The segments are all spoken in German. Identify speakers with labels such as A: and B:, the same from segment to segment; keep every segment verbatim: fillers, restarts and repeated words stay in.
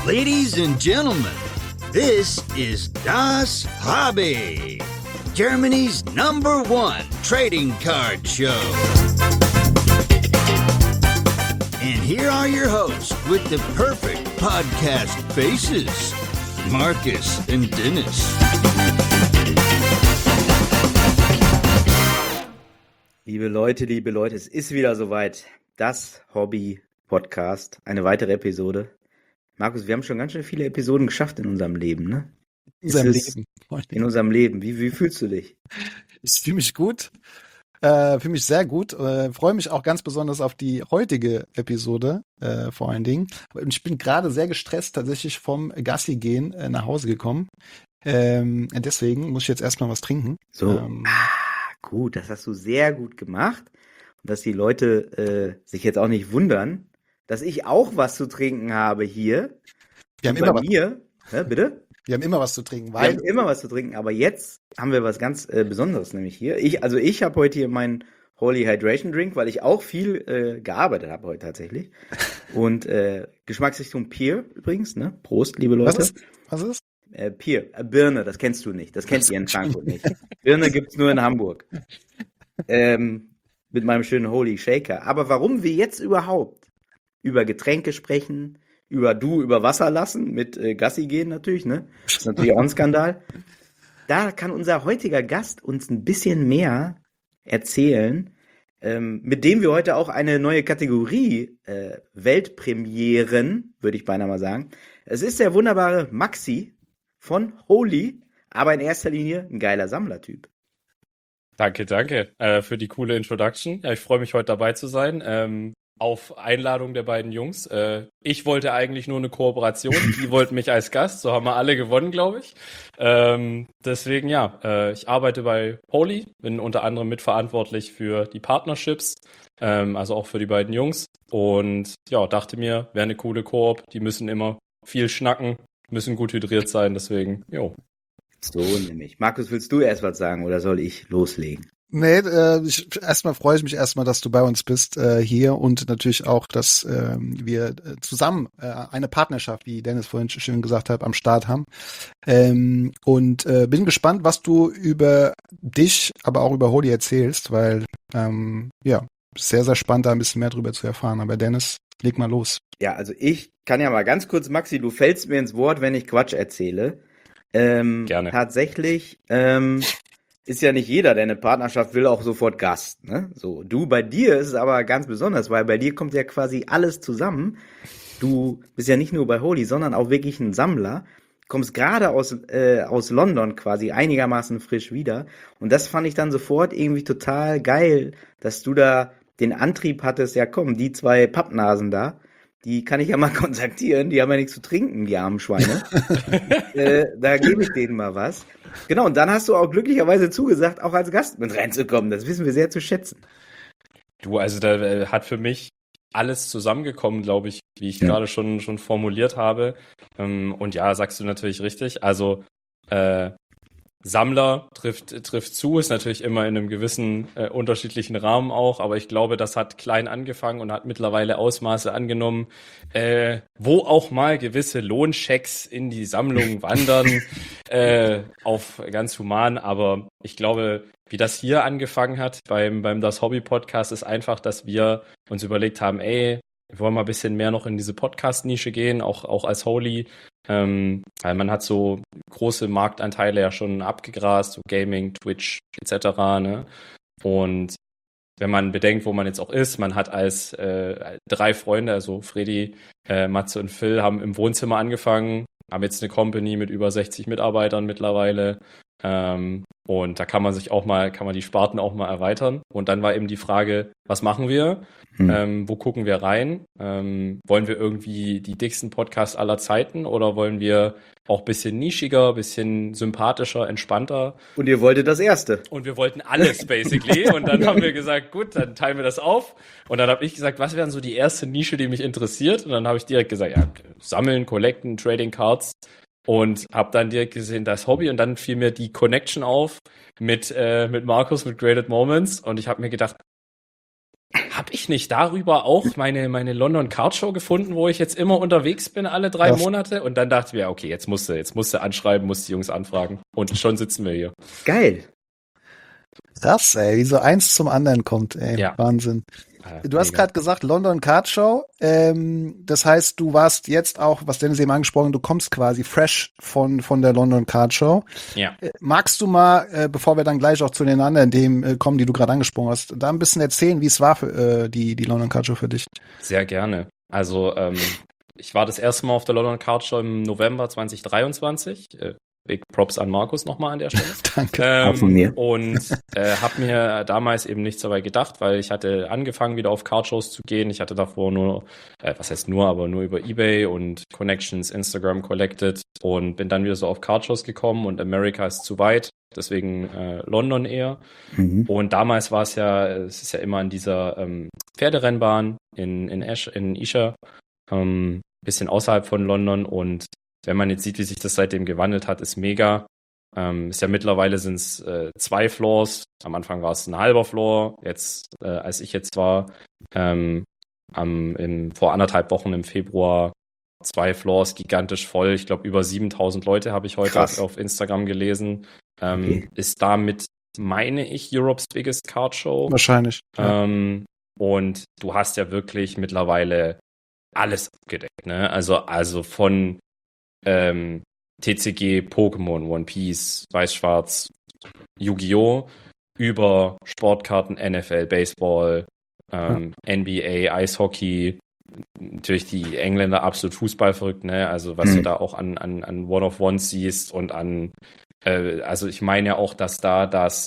A: Ladies and gentlemen, this is Das Hobby, Germany's number one trading card show. And here are your hosts with the perfect podcast faces, Marcus and Dennis.
B: Liebe Leute, liebe Leute, es ist wieder soweit. Das Hobby-Podcast, eine weitere Episode. Markus, wir haben schon ganz schön viele Episoden geschafft in unserem Leben, ne?
C: In unserem Leben.
B: In unserem Leben. Wie, wie fühlst du dich?
C: Ich fühle mich gut. Äh, fühle mich sehr gut. Äh, freue mich auch ganz besonders auf die heutige Episode, äh, vor allen Dingen. Und ich bin gerade sehr gestresst tatsächlich vom Gassi gehen äh, nach Hause gekommen. Ähm, deswegen muss ich jetzt erstmal was trinken.
B: So.
C: Ähm,
B: ah, gut, das hast du sehr gut gemacht. Und dass die Leute äh, sich jetzt auch nicht wundern, dass ich auch was zu trinken habe hier.
C: wir haben
B: bei
C: immer was,
B: mir. Ja, bitte?
C: wir haben immer was zu trinken,
B: Wir
C: weil
B: haben immer was zu trinken, aber jetzt haben wir was ganz äh, Besonderes nämlich hier. Ich, also ich habe heute hier meinen Holy Hydration Drink, weil ich auch viel äh, gearbeitet habe heute tatsächlich. Und äh, Geschmacksrichtung Peer übrigens, ne? Prost, liebe Leute.
C: was ist? Was ist?
B: Äh, Peer, äh, Birne, das kennst du nicht. Das kennt ihr in Frankfurt nicht. Birne gibt's nur in Hamburg. Ähm, mit meinem schönen Holy Shaker. Aber warum wir jetzt überhaupt über Getränke sprechen, über du über Wasser lassen, mit äh, Gassi gehen natürlich, ne? Das ist natürlich auch ein Skandal. Da kann unser heutiger Gast uns ein bisschen mehr erzählen, ähm, mit dem wir heute auch eine neue Kategorie äh, Weltpremieren, würde ich beinahe mal sagen. Es ist der wunderbare Maxi von Holy, aber in erster Linie ein geiler Sammlertyp.
D: Danke, danke äh, für die coole Introduction. Ja, ich freue mich, heute dabei zu sein. Ähm, auf Einladung der beiden Jungs. Äh, ich wollte eigentlich nur eine Kooperation. Die wollten mich als Gast. So haben wir alle gewonnen, glaube ich. Ähm, deswegen, ja, äh, ich arbeite bei Holy. Bin unter anderem mitverantwortlich für die Partnerships. Ähm, also auch für die beiden Jungs. Und ja, dachte mir, wäre eine coole Koop. Die müssen immer viel schnacken, müssen gut hydriert sein. Deswegen, jo.
B: So nämlich. Markus, willst du erst was sagen oder soll ich loslegen?
C: Nee, äh, ich, erstmal freue ich mich erstmal, dass du bei uns bist äh, hier und natürlich auch, dass äh, wir äh, zusammen äh, eine Partnerschaft, wie Dennis vorhin schön gesagt hat, am Start haben. Ähm, und äh, bin gespannt, was du über dich, aber auch über Holy erzählst, weil ähm, ja, sehr, sehr spannend, da ein bisschen mehr drüber zu erfahren. Aber Dennis, leg mal los.
B: Ja, also ich kann ja mal ganz kurz, Maxi, du fällst mir ins Wort, wenn ich Quatsch erzähle. Ähm,
D: Gerne.
B: Tatsächlich ähm, ist ja nicht jeder, der eine Partnerschaft will, auch sofort Gast. Ne? So, du, bei dir ist es aber ganz besonders, weil bei dir kommt ja quasi alles zusammen. Du bist ja nicht nur bei Holy, sondern auch wirklich ein Sammler. Kommst gerade aus äh, aus London quasi einigermaßen frisch wieder. Und das fand ich dann sofort irgendwie total geil, dass du da den Antrieb hattest, ja komm, die zwei Pappnasen da, die kann ich ja mal kontaktieren, die haben ja nichts zu trinken, die armen Schweine. äh, da gebe ich denen mal was. Genau, und dann hast du auch glücklicherweise zugesagt, auch als Gast mit reinzukommen. Das wissen wir sehr zu schätzen.
D: Du, also da äh, hat für mich alles zusammengekommen, glaube ich, wie ich
B: Ja.
D: gerade schon schon formuliert habe. Ähm, und ja, sagst du natürlich richtig. Also äh, Sammler trifft trifft zu, ist natürlich immer in einem gewissen äh, unterschiedlichen Rahmen auch, aber ich glaube, das hat klein angefangen und hat mittlerweile Ausmaße angenommen, äh, wo auch mal gewisse Lohnchecks in die Sammlung wandern, äh, auf ganz human, aber ich glaube, wie das hier angefangen hat beim beim Das Hobby Podcast, ist einfach, dass wir uns überlegt haben, ey, wir wollen mal ein bisschen mehr noch in diese Podcast-Nische gehen, auch auch als Holy. Ähm, weil man hat so große Marktanteile ja schon abgegrast, so Gaming, Twitch et cetera. Ne? Und wenn man bedenkt, wo man jetzt auch ist, man hat als äh, drei Freunde, also Freddy, äh, Matze und Phil, haben im Wohnzimmer angefangen, haben jetzt eine Company mit über sechzig Mitarbeitern mittlerweile. Ähm, und da kann man sich auch mal, kann man die Sparten auch mal erweitern. Und dann war eben die Frage, was machen wir?
B: Hm.
D: Ähm, wo gucken wir rein? Ähm, wollen wir irgendwie die dicksten Podcasts aller Zeiten oder wollen wir auch ein bisschen nischiger, ein bisschen sympathischer, entspannter?
B: Und ihr wolltet das Erste.
D: Und wir wollten alles, basically. Und dann haben wir gesagt, gut, dann teilen wir das auf. Und dann habe ich gesagt, was wären so die erste Nische, die mich interessiert? Und dann habe ich direkt gesagt, ja, sammeln, collecten, Trading Cards. Und habe dann direkt gesehen, das Hobby. Und dann fiel mir die Connection auf mit äh, mit Markus, mit Graded Moments. Und ich habe mir gedacht, habe ich nicht darüber auch meine, meine London Card Show gefunden, wo ich jetzt immer unterwegs bin, alle drei
C: Das-
D: Monate? Und dann dachte ich mir, okay, jetzt musst du, jetzt musst du anschreiben, musst die Jungs anfragen. Und schon sitzen wir hier.
B: Geil.
C: Krass, ey, wie so eins zum anderen kommt, ey.
D: Ja.
C: Wahnsinn.
D: Äh,
C: Du hast
D: mega.
C: gerade gesagt, London Card Show. Ähm, das heißt, du warst jetzt auch, was Dennis eben angesprochen, du kommst quasi fresh von, von der London Card Show.
D: Ja.
C: Äh, magst du mal, äh, bevor wir dann gleich auch zu den anderen Themen äh, kommen, die du gerade angesprochen hast, da ein bisschen erzählen, wie es war für äh, die, die London Card Show für dich?
D: Sehr gerne. Also, ähm, ich war das erste Mal auf der London Card Show im November zwanzig dreiundzwanzig. Äh, Big Props an Markus nochmal an der Stelle.
C: Danke.
B: Auch von mir.
D: Ähm, und äh, habe mir damals eben nichts dabei gedacht, weil ich hatte angefangen, wieder auf Cardshows zu gehen. Ich hatte davor nur, äh, was heißt nur, aber nur über eBay und Connections, Instagram collected und bin dann wieder so auf Cardshows gekommen und America ist zu weit, deswegen äh, London eher.
B: Mhm.
D: Und damals war es ja, es ist ja immer an dieser ähm, Pferderennbahn in, in, Ash, in Isha, ähm, bisschen außerhalb von London. Und wenn man jetzt sieht, wie sich das seitdem gewandelt hat, ist mega. Ähm, ist ja mittlerweile sind es äh, zwei Floors. Am Anfang war es ein halber Floor. Jetzt, äh, als ich jetzt war, ähm, am, im, vor anderthalb Wochen im Februar, zwei Floors, gigantisch voll. Ich glaube, über siebentausend Leute habe ich heute
B: Krass.
D: auf Instagram gelesen. Ähm,
B: Okay.
D: Ist damit, meine ich, Europe's biggest card show.
C: Wahrscheinlich. Ja.
D: Ähm, und du hast ja wirklich mittlerweile alles abgedeckt, ne? Also, also von ähm, T C G, Pokémon, One Piece, Weiß-Schwarz, Yu-Gi-Oh! Über Sportkarten, N F L, Baseball, ähm, N B A, Eishockey, natürlich die Engländer absolut Fußball verrückt, ne? Also was
B: Mhm.
D: du da auch an, an, an One-of-Ones siehst und an, äh, also ich meine ja auch, dass da das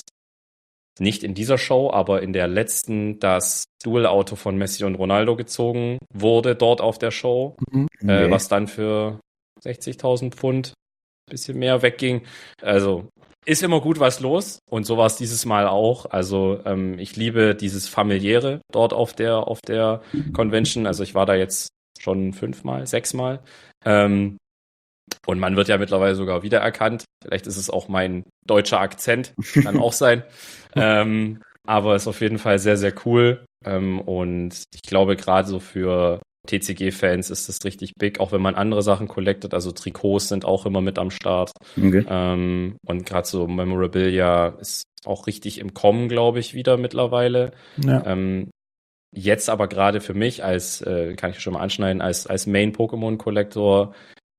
D: nicht in dieser Show, aber in der letzten das Dual-Auto von Messi und Ronaldo gezogen wurde, dort auf der Show,
C: Mhm.
D: äh,
B: Okay.
D: was dann für sechzigtausend Pfund bisschen mehr wegging. Also ist immer gut was los und so war es dieses Mal auch. Also ähm, ich liebe dieses familiäre dort auf der auf der Convention. Also ich war da jetzt schon fünfmal, sechsmal. Ähm, und man wird ja mittlerweile sogar wiedererkannt. Vielleicht ist es auch mein deutscher Akzent, kann auch sein. ähm, aber ist auf jeden Fall sehr, sehr cool. Ähm, und ich glaube, gerade so für T C G-Fans ist das richtig big, auch wenn man andere Sachen collectet. Also Trikots sind auch immer mit am Start.
B: Okay.
D: Ähm, und gerade so Memorabilia ist auch richtig im Kommen, glaube ich, wieder mittlerweile.
C: Ja.
D: Ähm, jetzt aber gerade für mich als, äh, kann ich schon mal anschneiden, als, als Main-Pokémon-Collector,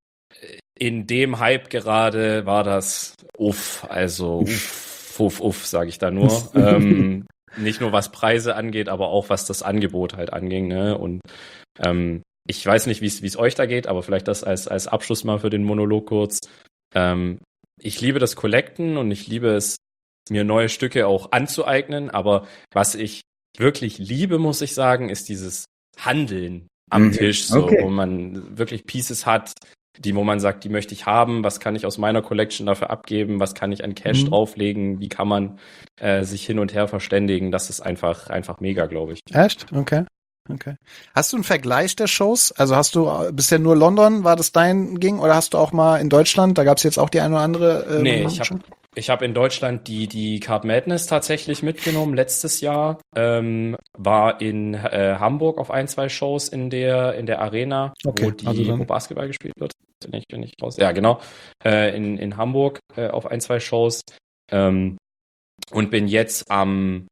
D: in dem Hype gerade war das uff, also uff, uff, uff, sage ich da nur. ähm, nicht nur was Preise angeht, aber auch was das Angebot halt anging, ne? Und ähm, ich weiß nicht, wie es euch da geht, aber vielleicht das als, als Abschluss mal für den Monolog kurz. Ähm, ich liebe das Collecten und ich liebe es, mir neue Stücke auch anzueignen, aber was ich wirklich liebe, muss ich sagen, ist dieses Handeln am
B: Mhm.
D: Tisch, so,
B: Okay.
D: wo man wirklich Pieces hat, die, wo man sagt, die möchte ich haben, was kann ich aus meiner Collection dafür abgeben, was kann ich an Cash
C: Mhm.
D: drauflegen, wie kann man äh, sich hin und her verständigen, das ist einfach, einfach mega, glaube ich.
C: Echt? Okay. Okay. Hast du einen Vergleich der Shows? Also hast du äh, bisher nur London, war das dein Ging? Oder hast du auch mal in Deutschland, da gab es jetzt auch die eine oder andere? Äh,
D: Nee,
C: London
D: ich habe
C: Show?
D: ich hab in Deutschland die, die Card Madness tatsächlich mitgenommen letztes Jahr. Ähm, war in äh, Hamburg auf ein, zwei Shows in der, in der Arena,
C: Okay,
D: wo, die,
C: also dann-
D: wo Basketball gespielt wird. Bin ich, bin ich raus. Ja, genau. Äh, in, in Hamburg äh, auf ein, zwei Shows. Ähm, und bin jetzt am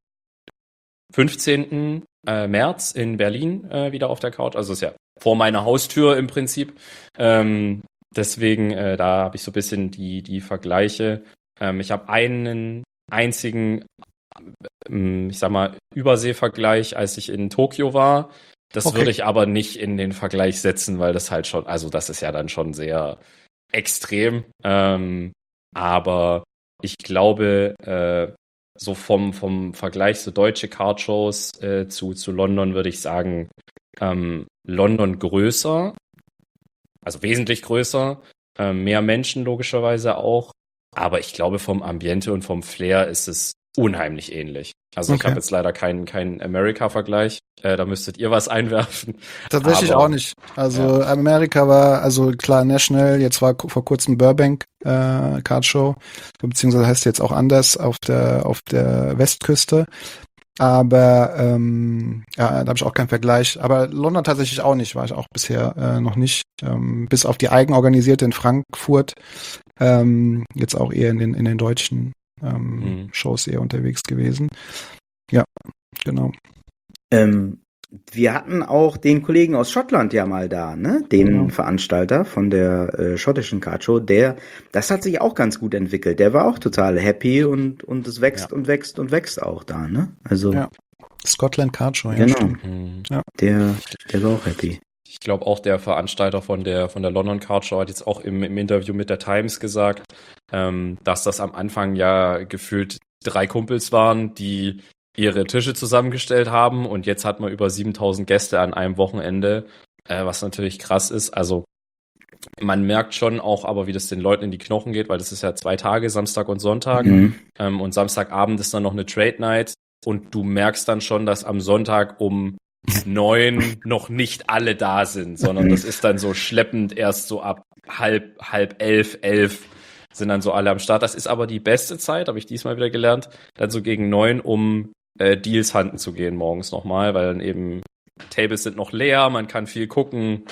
D: fünfzehnten Äh, März in Berlin äh, wieder auf der Couch. Also ist ja vor meiner Haustür im Prinzip. Ähm, deswegen, äh, da habe ich so ein bisschen die, die Vergleiche. Ähm, ich habe einen einzigen, ähm, ich sag mal, Überseevergleich, als ich in Tokio war. Das
C: Okay.
D: würde ich aber nicht in den Vergleich setzen, weil das halt schon, also das ist ja dann schon sehr extrem. Ähm, aber ich glaube, äh, so vom, vom Vergleich zu deutsche Cardshows äh, zu, zu London würde ich sagen, ähm, London größer, also wesentlich größer, äh, mehr Menschen logischerweise auch, aber ich glaube vom Ambiente und vom Flair ist es unheimlich ähnlich. Also ich
C: Okay.
D: habe jetzt leider keinen keinen Amerika-Vergleich, äh, da müsstet ihr was einwerfen.
C: Tatsächlich
D: Aber-
C: auch nicht. Also Amerika war, also klar, National, jetzt war ku- vor kurzem Burbank äh, Card Show, beziehungsweise heißt jetzt auch anders auf der auf der Westküste. Aber ähm, ja, da habe ich auch keinen Vergleich. Aber London tatsächlich auch nicht, war ich auch bisher äh, noch nicht. Ähm, bis auf die eigenorganisierte in Frankfurt. Ähm, jetzt auch eher in den, in den deutschen ähm,
D: Mhm.
C: Shows eher unterwegs gewesen. Ja, genau.
B: Ähm, wir hatten auch den Kollegen aus Schottland ja mal da, ne? Den
C: Genau.
B: Veranstalter von der äh, schottischen Kartshow. Der, das hat sich auch ganz gut entwickelt. Der war auch total happy und und es wächst
D: Ja.
B: und wächst und wächst auch da, ne? Also
C: Ja. Scotland Card Show, ja,
B: Genau.
C: stimmt.
D: Mhm.
B: der, der war auch happy.
D: Ich glaube auch der Veranstalter von der von der London Card Show hat jetzt auch im, im Interview mit der Times gesagt, ähm, dass das am Anfang ja gefühlt drei Kumpels waren, die ihre Tische zusammengestellt haben und jetzt hat man über siebentausend Gäste an einem Wochenende, äh, was natürlich krass ist. Also man merkt schon auch aber, wie das den Leuten in die Knochen geht, weil das ist ja zwei Tage, Samstag und Sonntag.
B: Mhm.
D: Ähm, und Samstagabend ist dann noch eine Trade Night und du merkst dann schon, dass am Sonntag um neun noch nicht alle da sind, sondern das ist dann so schleppend erst so ab halb, halb elf, elf sind dann so alle am Start. Das ist aber die beste Zeit, habe ich diesmal wieder gelernt, dann so gegen neun, um äh, Deals handen zu gehen morgens nochmal, weil dann eben Tables sind noch leer, man kann viel gucken.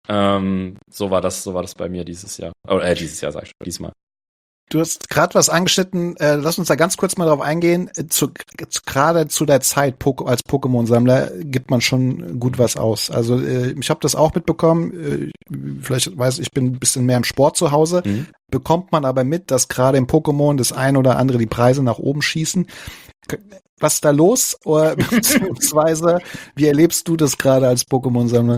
D: Ähm, so war das, so war das bei mir dieses Jahr. Oder äh, dieses Jahr, sag ich schon, diesmal.
C: Du hast gerade was angeschnitten, äh, lass uns da ganz kurz mal drauf eingehen. Äh, zu, gerade zu der Zeit Pok- als Pokémon-Sammler gibt man schon gut was aus. Also äh, ich habe das auch mitbekommen, äh, vielleicht weiß ich, ich bin ein bisschen mehr im Sport zu Hause,
D: Mhm.
C: bekommt man aber mit, dass gerade im Pokémon das ein oder andere die Preise nach oben schießen. K- Was ist da los? Oder beziehungsweise, wie erlebst du das gerade als Pokémon-Sammler?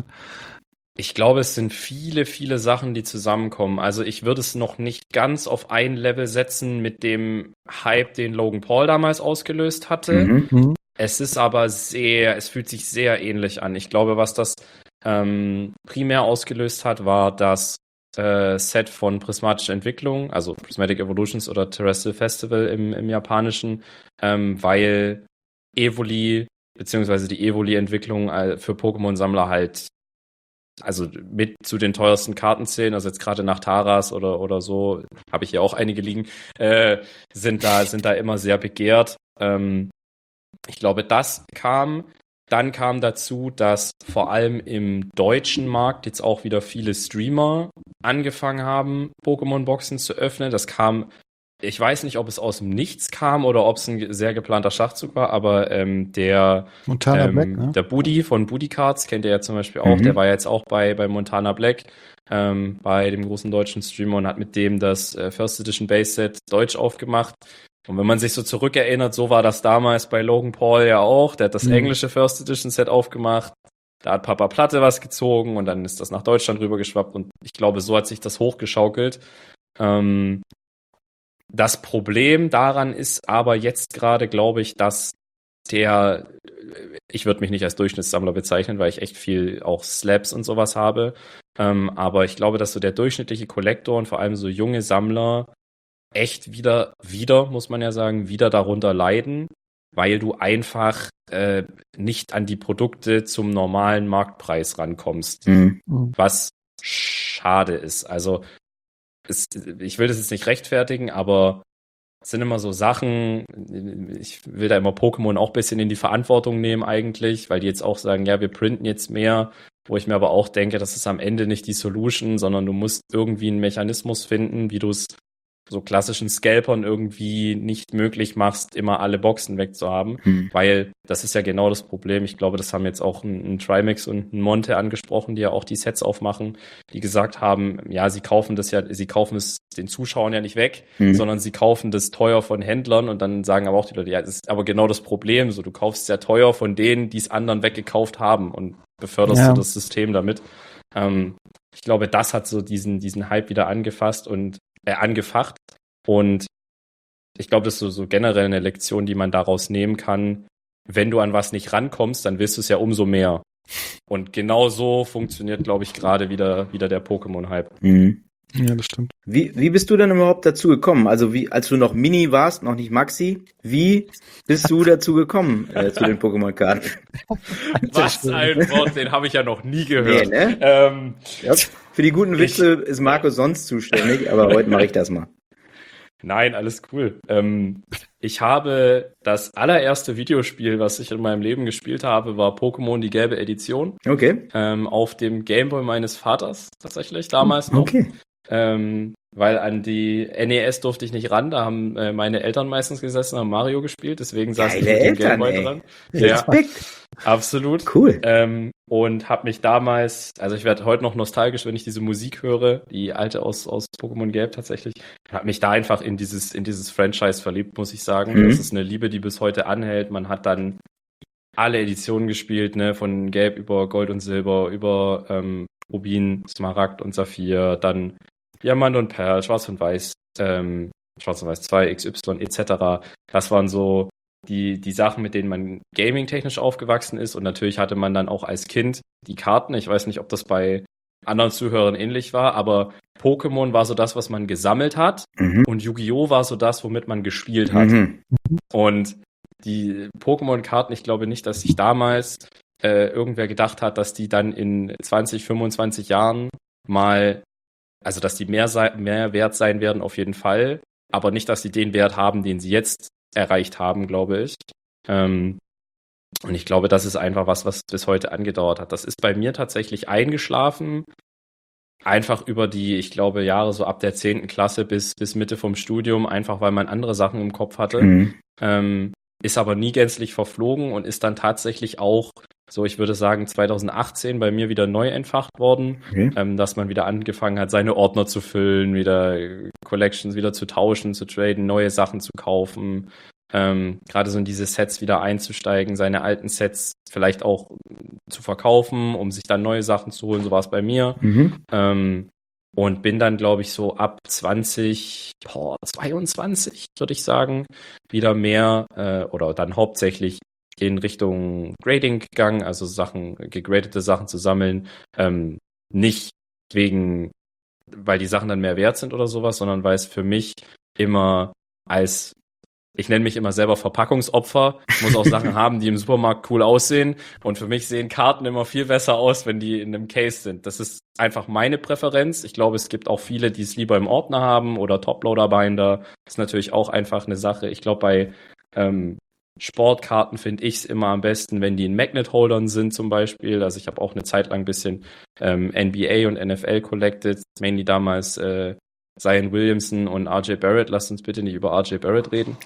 D: Ich glaube, es sind viele, viele Sachen, die zusammenkommen. Also ich würde es noch nicht ganz auf ein Level setzen mit dem Hype, den Logan Paul damals ausgelöst hatte.
B: Mhm.
C: Mhm.
D: Es ist aber sehr, es fühlt sich sehr ähnlich an. Ich glaube, was das ähm, primär ausgelöst hat, war das äh, Set von Prismatische Entwicklung, also Prismatic Evolutions oder Terrestrial Festival im, im Japanischen, ähm, weil Evoli, beziehungsweise die Evoli-Entwicklung äh, für Pokémon-Sammler halt also mit zu den teuersten Karten zählen, also jetzt gerade nach Taras oder oder so, habe ich hier auch einige liegen, äh, sind da sind da immer sehr begehrt. Ähm, ich glaube, das kam. Dann kam dazu, dass vor allem im deutschen Markt jetzt auch wieder viele Streamer angefangen haben, Pokémon-Boxen zu öffnen. Das kam, ich weiß nicht, ob es aus dem Nichts kam oder ob es ein sehr geplanter Schachzug war, aber ähm, der
C: Montana
D: ähm,
C: Black, ne?
D: der Budi von Budi Cards kennt ihr ja zum Beispiel auch.
B: Mhm.
D: Der war jetzt auch bei, bei Montana Black, ähm, bei dem großen deutschen Streamer und hat mit dem das äh, First Edition Base Set Deutsch aufgemacht. Und wenn man sich so zurückerinnert, so war das damals bei Logan Paul ja auch. Der hat das
C: Mhm.
D: englische First Edition Set aufgemacht. Da hat Papa Platte was gezogen und dann ist das nach Deutschland rübergeschwappt. Und ich glaube, so hat sich das hochgeschaukelt. Ähm, das Problem daran ist aber jetzt gerade, glaube ich, dass der, ich würde mich nicht als Durchschnittssammler bezeichnen, weil ich echt viel auch Slabs und sowas habe. Ähm, aber ich glaube, dass so der durchschnittliche Kollektor und vor allem so junge Sammler echt wieder, wieder, muss man ja sagen, wieder darunter leiden, weil du einfach äh, nicht an die Produkte zum normalen Marktpreis rankommst,
B: Mhm.
D: was schade ist. Also es, ich will das jetzt nicht rechtfertigen, aber es sind immer so Sachen, ich will da immer Pokémon auch ein bisschen in die Verantwortung nehmen eigentlich, weil die jetzt auch sagen, ja, wir printen jetzt mehr, wo ich mir aber auch denke, das ist am Ende nicht die Solution, sondern du musst irgendwie einen Mechanismus finden, wie du es so klassischen Scalpern irgendwie nicht möglich machst, immer alle Boxen wegzuhaben,
B: Mhm.
D: weil das ist ja genau das Problem. Ich glaube, das haben jetzt auch ein, ein Trimax und ein Monte angesprochen, die ja auch die Sets aufmachen, die gesagt haben, ja, sie kaufen das ja, sie kaufen es den Zuschauern ja nicht weg,
B: Mhm.
D: sondern sie kaufen das teuer von Händlern und dann sagen aber auch die Leute, ja, das ist aber genau das Problem, so du kaufst es ja teuer von denen, die es anderen weggekauft haben und beförderst
C: Ja.
D: du das System damit. Ähm, ich glaube, das hat so diesen, diesen Hype wieder angefasst und äh, angefacht. Und ich glaube, das ist so, so generell eine Lektion, die man daraus nehmen kann. Wenn du an was nicht rankommst, dann willst du es ja umso mehr. Und genau so funktioniert, glaube ich, gerade wieder, wieder der Pokémon-Hype.
B: Mhm.
C: Ja, das stimmt.
B: Wie, wie bist du denn überhaupt dazu gekommen? Also wie, als du noch Mini warst, noch nicht Maxi, wie bist du dazu gekommen äh, zu den Pokémon-Karten?
D: Was ein Wort, den habe ich ja noch nie gehört.
B: Nee, ne?
D: ähm,
B: Ja. Für die guten Witze ist Marco sonst zuständig, aber heute mache ich das mal.
D: Nein, alles cool. Ähm, ich habe das allererste Videospiel, was ich in meinem Leben gespielt habe, war Pokémon die gelbe Edition.
B: Okay.
D: Ähm, auf dem Gameboy meines Vaters tatsächlich damals noch.
B: Okay.
D: Ähm, weil an die N E S durfte ich nicht ran, da haben äh, meine Eltern meistens gesessen, haben Mario gespielt, deswegen saß ich
B: Geile
D: mit dem
B: Eltern,
D: Gameboy
B: ey.
D: dran.
B: Ja. Respekt.
D: Absolut.
B: Cool.
D: Ähm, und habe mich damals, also ich werde heute noch nostalgisch, wenn ich diese Musik höre, die alte aus aus Pokémon Gelb tatsächlich, habe mich da einfach in dieses in dieses Franchise verliebt, muss ich sagen.
B: Mhm.
D: Das ist eine Liebe, die bis heute anhält. Man hat dann alle Editionen gespielt, ne, von Gelb über Gold und Silber, über ähm, Rubin, Smaragd und Saphir, dann Diamant und Perl, Schwarz und Weiß, ähm, Schwarz und Weiß zwei, X Y et cetera. Das waren so die die Sachen, mit denen man gaming-technisch aufgewachsen ist. Und natürlich hatte man dann auch als Kind die Karten. Ich weiß nicht, ob das bei anderen Zuhörern ähnlich war, aber Pokémon war so das, was man gesammelt hat.
B: Mhm.
D: Und Yu-Gi-Oh! War so das, womit man gespielt hat.
B: Mhm.
D: Und die Pokémon-Karten, ich glaube nicht, dass sich damals äh, irgendwer gedacht hat, dass die dann in zwanzig, fünfundzwanzig Jahren mal, also dass die mehr, sei, mehr wert sein werden auf jeden Fall, aber nicht, dass sie den Wert haben, den sie jetzt erreicht haben, glaube ich. Ähm, und ich glaube, das ist einfach was, was bis heute angedauert hat. Das ist bei mir tatsächlich eingeschlafen, einfach über die, ich glaube, Jahre so ab der zehnten Klasse bis, bis Mitte vom Studium, einfach weil man andere Sachen im Kopf hatte.
B: Mhm.
D: Ähm, ist aber nie gänzlich verflogen und ist dann tatsächlich auch, so ich würde sagen, zwanzig achtzehn bei mir wieder neu entfacht worden,
B: Okay.
D: ähm, dass man wieder angefangen hat, seine Ordner zu füllen, wieder äh, Collections wieder zu tauschen, zu traden, neue Sachen zu kaufen, ähm, gerade so in diese Sets wieder einzusteigen, seine alten Sets vielleicht auch zu verkaufen, um sich dann neue Sachen zu holen, so war es bei mir.
B: Mhm.
D: Ähm, und bin dann, glaube ich, so ab zwanzig, boah, zweiundzwanzig, würde ich sagen, wieder mehr äh, oder dann hauptsächlich in Richtung Grading gegangen, also Sachen, gegradete Sachen zu sammeln. Ähm, nicht wegen, weil die Sachen dann mehr wert sind oder sowas, sondern weil es für mich immer als, ich nenne mich immer selber Verpackungsopfer. Ich muss auch Sachen haben, die im Supermarkt cool aussehen. Und für mich sehen Karten immer viel besser aus, wenn die in einem Case sind. Das ist einfach meine Präferenz. Ich glaube, es gibt auch viele, die es lieber im Ordner haben oder Toploader-Binder. Das ist natürlich auch einfach eine Sache. Ich glaube, bei ähm, Sportkarten finde ich es immer am besten, wenn die in Magnet-Holdern sind zum Beispiel. Also ich habe auch eine Zeit lang ein bisschen ähm, N B A und N F L collected. Mainly damals äh, Zion Williamson und R J Barrett. Lasst uns bitte nicht über R J Barrett reden.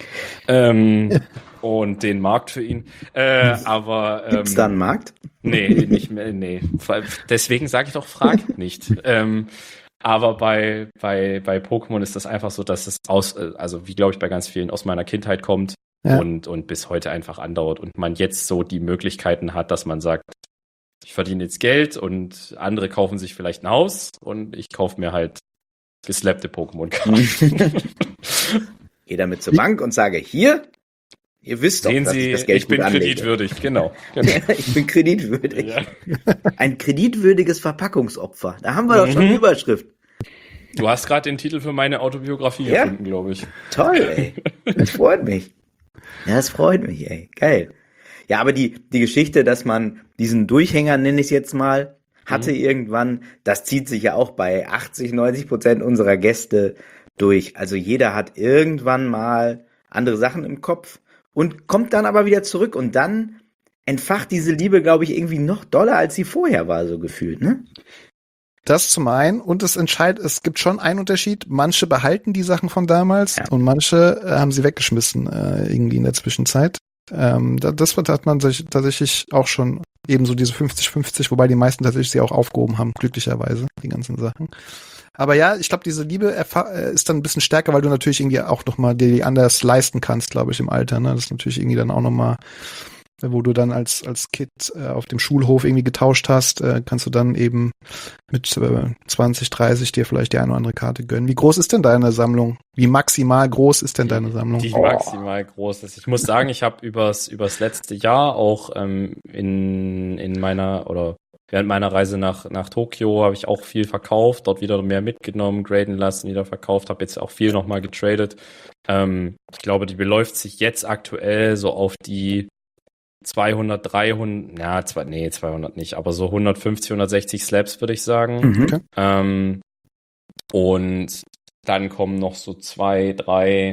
D: Ähm, und den Markt für ihn. Äh, aber ähm,
B: Gibt's da einen Markt?
D: Nee, nicht mehr, nee. Deswegen sage ich doch, frag nicht. ähm, aber bei, bei, bei Pokémon ist das einfach so, dass es aus, also wie glaube ich bei ganz vielen aus meiner Kindheit kommt
C: Ja.
D: und, und bis heute einfach andauert und man jetzt so die Möglichkeiten hat, dass man sagt, ich verdiene jetzt Geld und andere kaufen sich vielleicht ein Haus und ich kaufe mir halt geslappte Pokémon-Karten.
B: Gehe damit zur Bank und sage, hier, ihr wisst doch,
D: Sehen
B: dass
D: Sie,
B: ich das Geld
D: ich bin
B: gut anlege.
D: kreditwürdig, genau. genau.
B: Ich bin kreditwürdig.
D: Ja.
B: Ein kreditwürdiges Verpackungsopfer. Da haben wir doch schon
D: Mhm.
B: eine Überschrift.
D: Du hast gerade den Titel für meine Autobiografie
B: Ja.
D: gefunden, glaube ich.
B: Toll, ey. Das freut mich. Ja, das freut mich, ey. Geil. Ja, aber die, die Geschichte, dass man diesen Durchhänger, nenne ich es jetzt mal, hatte
D: Mhm.
B: irgendwann, das zieht sich ja auch bei achtzig, neunzig Prozent unserer Gäste durch. Also jeder hat irgendwann mal andere Sachen im Kopf und kommt dann aber wieder zurück und dann entfacht diese Liebe, glaube ich, irgendwie noch doller, als sie vorher war, so gefühlt, ne?
C: Das zum einen und es entscheidet, es gibt schon einen Unterschied. Manche behalten die Sachen von damals
B: Ja.
C: und manche äh, haben sie weggeschmissen äh, irgendwie in der Zwischenzeit. Ähm, da, das hat man sich tatsächlich auch schon ebenso diese fünfzig fünfzig, wobei die meisten tatsächlich sie auch aufgehoben haben, glücklicherweise, die ganzen Sachen. Aber ja, ich glaube, diese Liebe erfa- äh, ist dann ein bisschen stärker, weil du natürlich irgendwie auch nochmal dir die anders leisten kannst, glaube ich, im Alter. Ne? Das ist natürlich irgendwie dann auch nochmal, wo du dann als als Kid äh, auf dem Schulhof irgendwie getauscht hast, äh, kannst du dann eben mit äh, zwanzig, dreißig dir vielleicht die eine oder andere Karte gönnen. Wie groß ist denn deine Sammlung? Wie maximal groß ist denn deine Sammlung?
D: Die maximal groß ist. Ich muss sagen, ich habe übers übers letzte Jahr auch ähm, in in meiner oder während meiner Reise nach nach Tokio habe ich auch viel verkauft, dort wieder mehr mitgenommen, graden lassen, wieder verkauft, habe jetzt auch viel nochmal getradet. Ähm, ich glaube, die beläuft sich jetzt aktuell so auf die zweihundert, dreihundert, ja, zwei, nee, zweihundert nicht, aber so hundertfünfzig, hundertsechzig Slaps, würde ich sagen.
B: Mhm.
C: Okay.
D: Ähm, und Dann kommen noch so zwei, drei,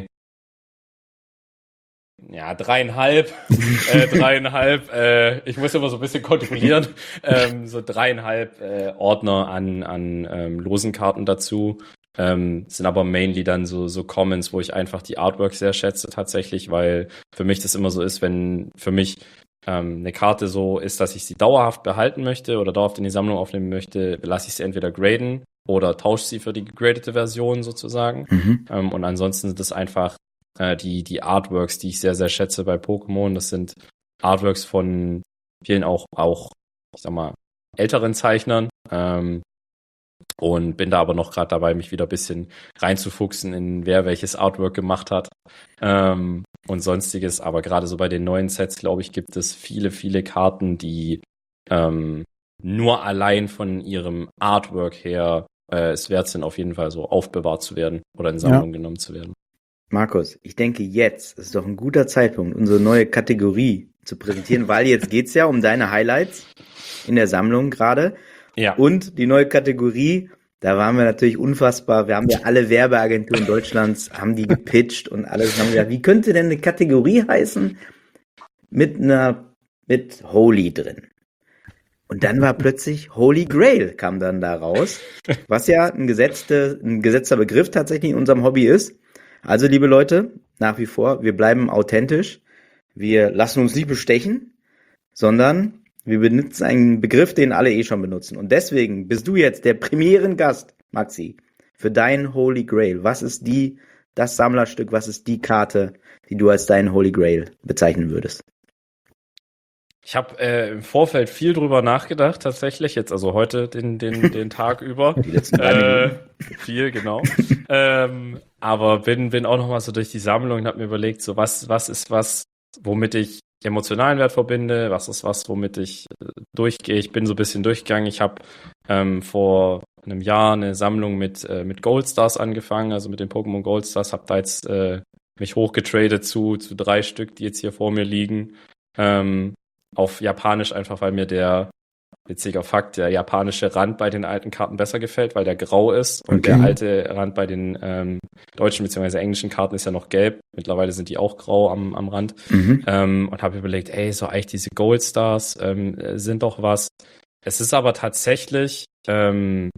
D: ja, dreieinhalb, äh, dreieinhalb, äh, ich muss immer so ein bisschen kontrollieren, ähm, so dreieinhalb äh, Ordner an, an ähm, losen Karten dazu. Ähm, sind aber mainly dann so, so Commons, wo ich einfach die Artwork sehr schätze tatsächlich, weil für mich das immer so ist, wenn für mich ähm, eine Karte so ist, dass ich sie dauerhaft behalten möchte oder dauerhaft in die Sammlung aufnehmen möchte, lasse ich sie entweder graden oder tausche sie für die gegradete Version sozusagen.
B: Mhm.
D: Ähm, und ansonsten sind es einfach äh, die, die Artworks, die ich sehr, sehr schätze bei Pokémon. Das sind Artworks von vielen auch, auch ich sag mal, älteren Zeichnern. Ähm, Und bin da aber noch gerade dabei, mich wieder ein bisschen reinzufuchsen in wer welches Artwork gemacht hat ähm, und sonstiges. Aber gerade so bei den neuen Sets, glaube ich, gibt es viele, viele Karten, die ähm, nur allein von ihrem Artwork her äh, es wert sind, auf jeden Fall so aufbewahrt zu werden oder in Sammlung ja. genommen zu werden.
B: Markus, ich denke, jetzt ist doch ein guter Zeitpunkt, unsere neue Kategorie zu präsentieren, weil jetzt geht's ja um deine Highlights in der Sammlung gerade.
D: Ja.
B: Und die neue Kategorie, da waren wir natürlich unfassbar. Wir haben ja alle Werbeagenturen Deutschlands, haben die gepitcht und alles. Haben gesagt, wie könnte denn eine Kategorie heißen mit einer, mit Holy drin? Und dann war plötzlich Holy Grail kam dann da raus, was ja ein gesetzte, ein gesetzter Begriff tatsächlich in unserem Hobby ist. Also, liebe Leute, nach wie vor, wir bleiben authentisch. Wir lassen uns nicht bestechen, sondern wir benutzen einen Begriff, den alle eh schon benutzen. Und deswegen bist du jetzt der Premierengast, Maxi, für dein Holy Grail. Was ist die, das Sammlerstück, was ist die Karte, die du als dein Holy Grail bezeichnen würdest?
D: Ich habe äh, im Vorfeld viel drüber nachgedacht, tatsächlich, jetzt also heute den, den, den Tag über.
B: Die letzten drei
D: äh, viel, genau. ähm, aber bin, bin auch nochmal so durch die Sammlung und habe mir überlegt, so was, was ist was, womit ich emotionalen Wert verbinde, was ist was, womit ich äh, durchgehe. Ich bin so ein bisschen durchgegangen. Ich habe ähm, vor einem Jahr eine Sammlung mit äh, mit Goldstars angefangen, also mit den Pokémon Goldstars, habe da jetzt äh, mich hochgetradet zu zu drei Stück, die jetzt hier vor mir liegen, ähm, auf Japanisch, einfach weil mir der, witziger Fakt, der japanische Rand bei den alten Karten besser gefällt, weil der grau ist und
B: Okay.
D: der alte Rand bei den ähm, deutschen bzw. englischen Karten ist ja noch gelb. Mittlerweile sind die auch grau am, am Rand.
B: Mhm.
D: Ähm, und habe überlegt, ey, so eigentlich diese Goldstars ähm, sind doch was. Es ist aber tatsächlich ähm,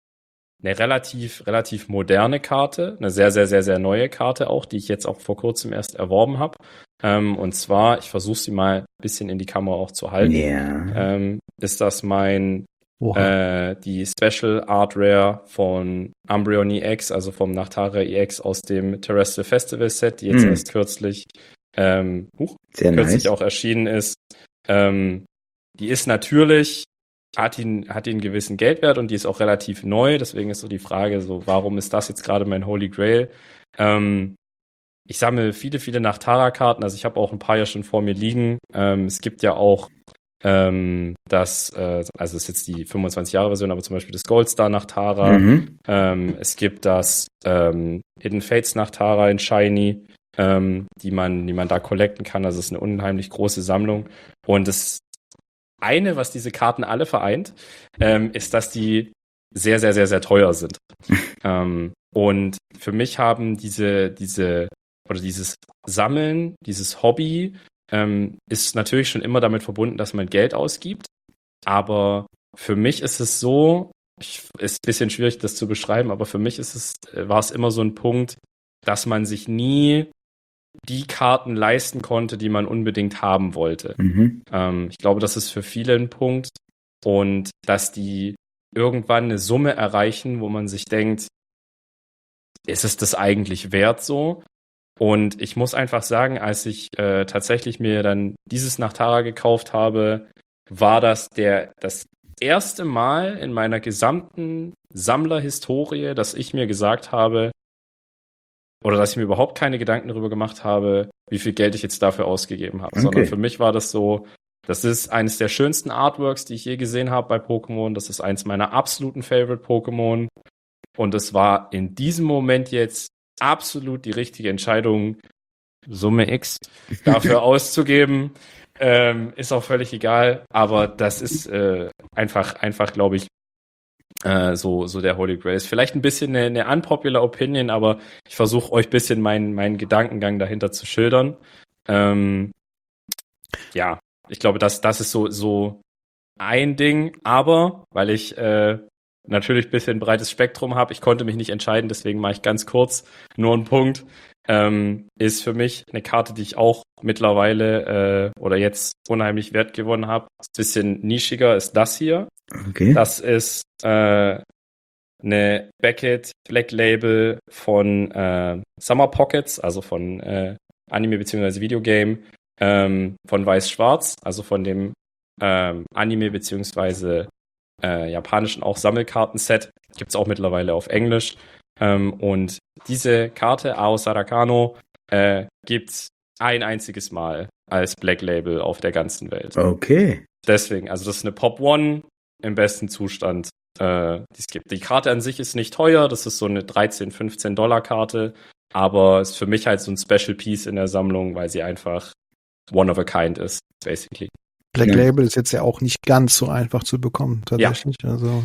D: eine relativ, relativ moderne Karte, eine sehr, sehr, sehr, sehr neue Karte auch, die ich jetzt auch vor kurzem erst erworben habe. Ähm, und zwar, ich versuche sie mal ein bisschen in die Kamera auch zu halten.
B: Ja.
D: Ähm, ist das mein
C: Oha.
D: äh, die Special Art Rare von Umbreon E X, also vom Nachtara E X aus dem Terrestrial Festival Set, die jetzt
B: Mhm.
D: erst kürzlich ähm, huch,
B: Sehr
D: kürzlich
B: nice.
D: auch erschienen ist. Ähm, die ist natürlich, hat ihn, hat ihn einen gewissen Geldwert und die ist auch relativ neu, deswegen ist so die Frage, so, warum ist das jetzt gerade mein Holy Grail? Ähm, ich sammle viele, viele Nachtara-Karten, also ich habe auch ein paar ja schon vor mir liegen. Ähm, es gibt ja auch ähm, das, äh, also es ist jetzt die fünfundzwanzig-Jahre-Version, aber zum Beispiel das Goldstar Nachtara.
B: Mhm.
D: Ähm, es gibt das ähm, Hidden Fates Nachtara in Shiny, ähm, die man, die man da collecten kann. Also es ist eine unheimlich große Sammlung. Und das eine, was diese Karten alle vereint, ähm, ist, dass die sehr, sehr, sehr, sehr teuer sind. ähm, und für mich haben diese, diese, oder dieses Sammeln, dieses Hobby, ähm, ist natürlich schon immer damit verbunden, dass man Geld ausgibt. Aber für mich ist es so, ich, ist ein bisschen schwierig, das zu beschreiben, aber für mich ist es, war es immer so ein Punkt, dass man sich nie die Karten leisten konnte, die man unbedingt haben wollte.
B: Mhm.
D: Ähm, ich glaube, das ist für viele ein Punkt und dass die irgendwann eine Summe erreichen, wo man sich denkt, ist es das eigentlich wert so? Und ich muss einfach sagen, als ich äh, tatsächlich mir dann dieses Nachtara gekauft habe, war das der das erste Mal in meiner gesamten Sammlerhistorie, dass ich mir gesagt habe, oder dass ich mir überhaupt keine Gedanken darüber gemacht habe, wie viel Geld ich jetzt dafür ausgegeben habe.
B: Okay.
D: Sondern für mich war das so, das ist eines der schönsten Artworks, die ich je gesehen habe bei Pokémon. Das ist eins meiner absoluten Favorite-Pokémon. Und es war in diesem Moment jetzt absolut die richtige Entscheidung, Summe X dafür auszugeben. Ähm, ist auch völlig egal. Aber das ist äh, einfach, einfach, glaube ich, äh, so so der Holy Grail ist. Vielleicht ein bisschen eine, eine unpopular Opinion, aber ich versuche euch ein bisschen meinen meinen Gedankengang dahinter zu schildern. Ähm, ja, ich glaube, das das ist so so ein Ding, aber weil ich äh, natürlich ein bisschen breites Spektrum habe, ich konnte mich nicht entscheiden, deswegen mache ich ganz kurz nur einen Punkt. Ähm, ist für mich eine Karte, die ich auch mittlerweile äh, oder jetzt unheimlich Wert gewonnen habe. Ist ein bisschen nischiger, ist das hier.
B: Okay.
D: Das ist äh, eine Beckett Black Label von äh, Summer Pockets, also von äh, Anime bzw. Videogame, ähm, von Weiß-Schwarz, also von dem ähm, Anime bzw. Äh, japanischen auch Sammelkartenset. Gibt's auch mittlerweile auf Englisch. Ähm, und diese Karte, Ao Sarakano, äh, gibt's ein einziges Mal als Black Label auf der ganzen Welt.
B: Okay.
D: Deswegen, also das ist eine Pop One im besten Zustand, äh, die es gibt. Die Karte an sich ist nicht teuer, das ist so eine dreizehn, fünfzehn Dollar Karte, aber ist für mich halt so ein Special Piece in der Sammlung, weil sie einfach one of a kind ist, basically.
C: Black
B: Ja.
C: Label ist jetzt ja auch nicht ganz so einfach zu bekommen, tatsächlich. Ja. Also,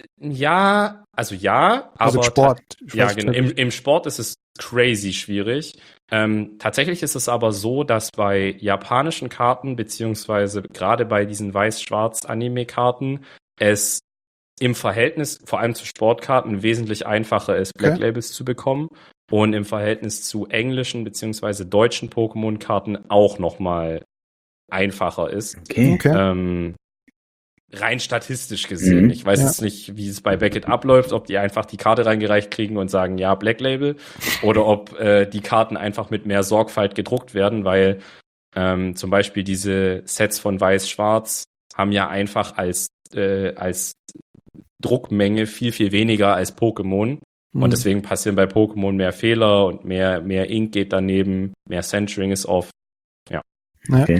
D: Ja, also ja,
C: also
D: aber
C: Sport.
D: ta-
C: Ich
D: ja,
C: weiß
D: genau.
C: nicht,
D: Im, im Sport ist es crazy schwierig. Ähm, tatsächlich ist es aber so, dass bei japanischen Karten, beziehungsweise gerade bei diesen Weiß-Schwarz-Anime-Karten, es im Verhältnis, vor allem zu Sportkarten, wesentlich einfacher ist, Black
C: Okay.
D: Labels zu bekommen. Und im Verhältnis zu englischen beziehungsweise deutschen Pokémon-Karten auch nochmal einfacher ist.
B: Okay.
C: Okay.
D: Ähm, rein statistisch gesehen.
B: Mhm.
D: Ich weiß
C: Ja.
D: jetzt nicht, wie es bei Beckett abläuft, ob die einfach die Karte reingereicht kriegen und sagen, ja, Black Label, oder ob äh, die Karten einfach mit mehr Sorgfalt gedruckt werden, weil ähm, zum Beispiel diese Sets von Weiß-Schwarz haben ja einfach als, äh, als Druckmenge viel, viel weniger als Pokémon.
C: Mhm.
D: Und deswegen passieren bei Pokémon mehr Fehler und mehr, mehr Ink geht daneben, mehr Centering ist off.
C: Ja.
B: Okay.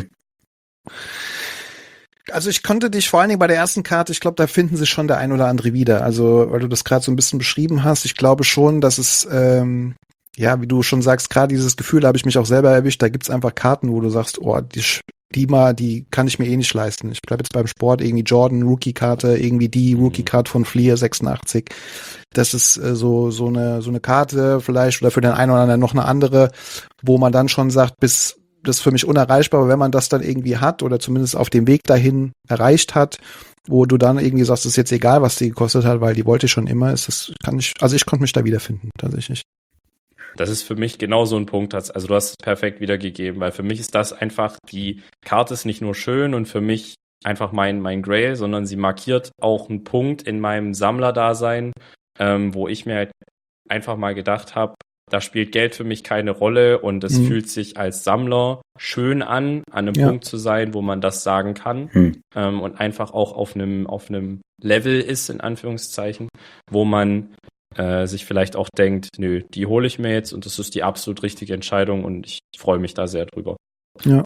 C: Also ich konnte dich vor allen Dingen bei der ersten Karte, ich glaube, da finden sich schon der ein oder andere wieder. Also, weil du das gerade so ein bisschen beschrieben hast, ich glaube schon, dass es, ähm, ja, wie du schon sagst, gerade dieses Gefühl habe ich mich auch selber erwischt, da gibt's einfach Karten, wo du sagst, oh, die, die mal, die kann ich mir eh nicht leisten. Ich bleib jetzt beim Sport, irgendwie Jordan, Rookie-Karte, irgendwie die Rookie-Card von Fleer sechsundachtzig. Das ist äh, so so eine so eine Karte vielleicht oder für den einen oder anderen noch eine andere, wo man dann schon sagt, bis das ist für mich unerreichbar, aber wenn man das dann irgendwie hat oder zumindest auf dem Weg dahin erreicht hat, wo du dann irgendwie sagst, es ist jetzt egal, was die gekostet hat, weil die wollte ich schon immer, ist das, kann ich, also ich konnte mich da wiederfinden, tatsächlich.
D: Das ist für mich genau so ein Punkt. Also du hast es perfekt wiedergegeben, weil für mich ist das einfach, die Karte ist nicht nur schön und für mich einfach mein, mein Grail, sondern sie markiert auch einen Punkt in meinem Sammlerdasein, ähm, wo ich mir halt einfach mal gedacht habe, da spielt Geld für mich keine Rolle und es
C: Mhm.
D: fühlt sich als Sammler schön an, an einem
C: Ja.
D: Punkt zu sein, wo man das sagen kann,
B: Hm.
D: ähm, und einfach auch auf einem auf einem Level ist, in Anführungszeichen, wo man äh, sich vielleicht auch denkt, nö, die hole ich mir jetzt und das ist die absolut richtige Entscheidung und ich freue mich da sehr drüber.
B: Du,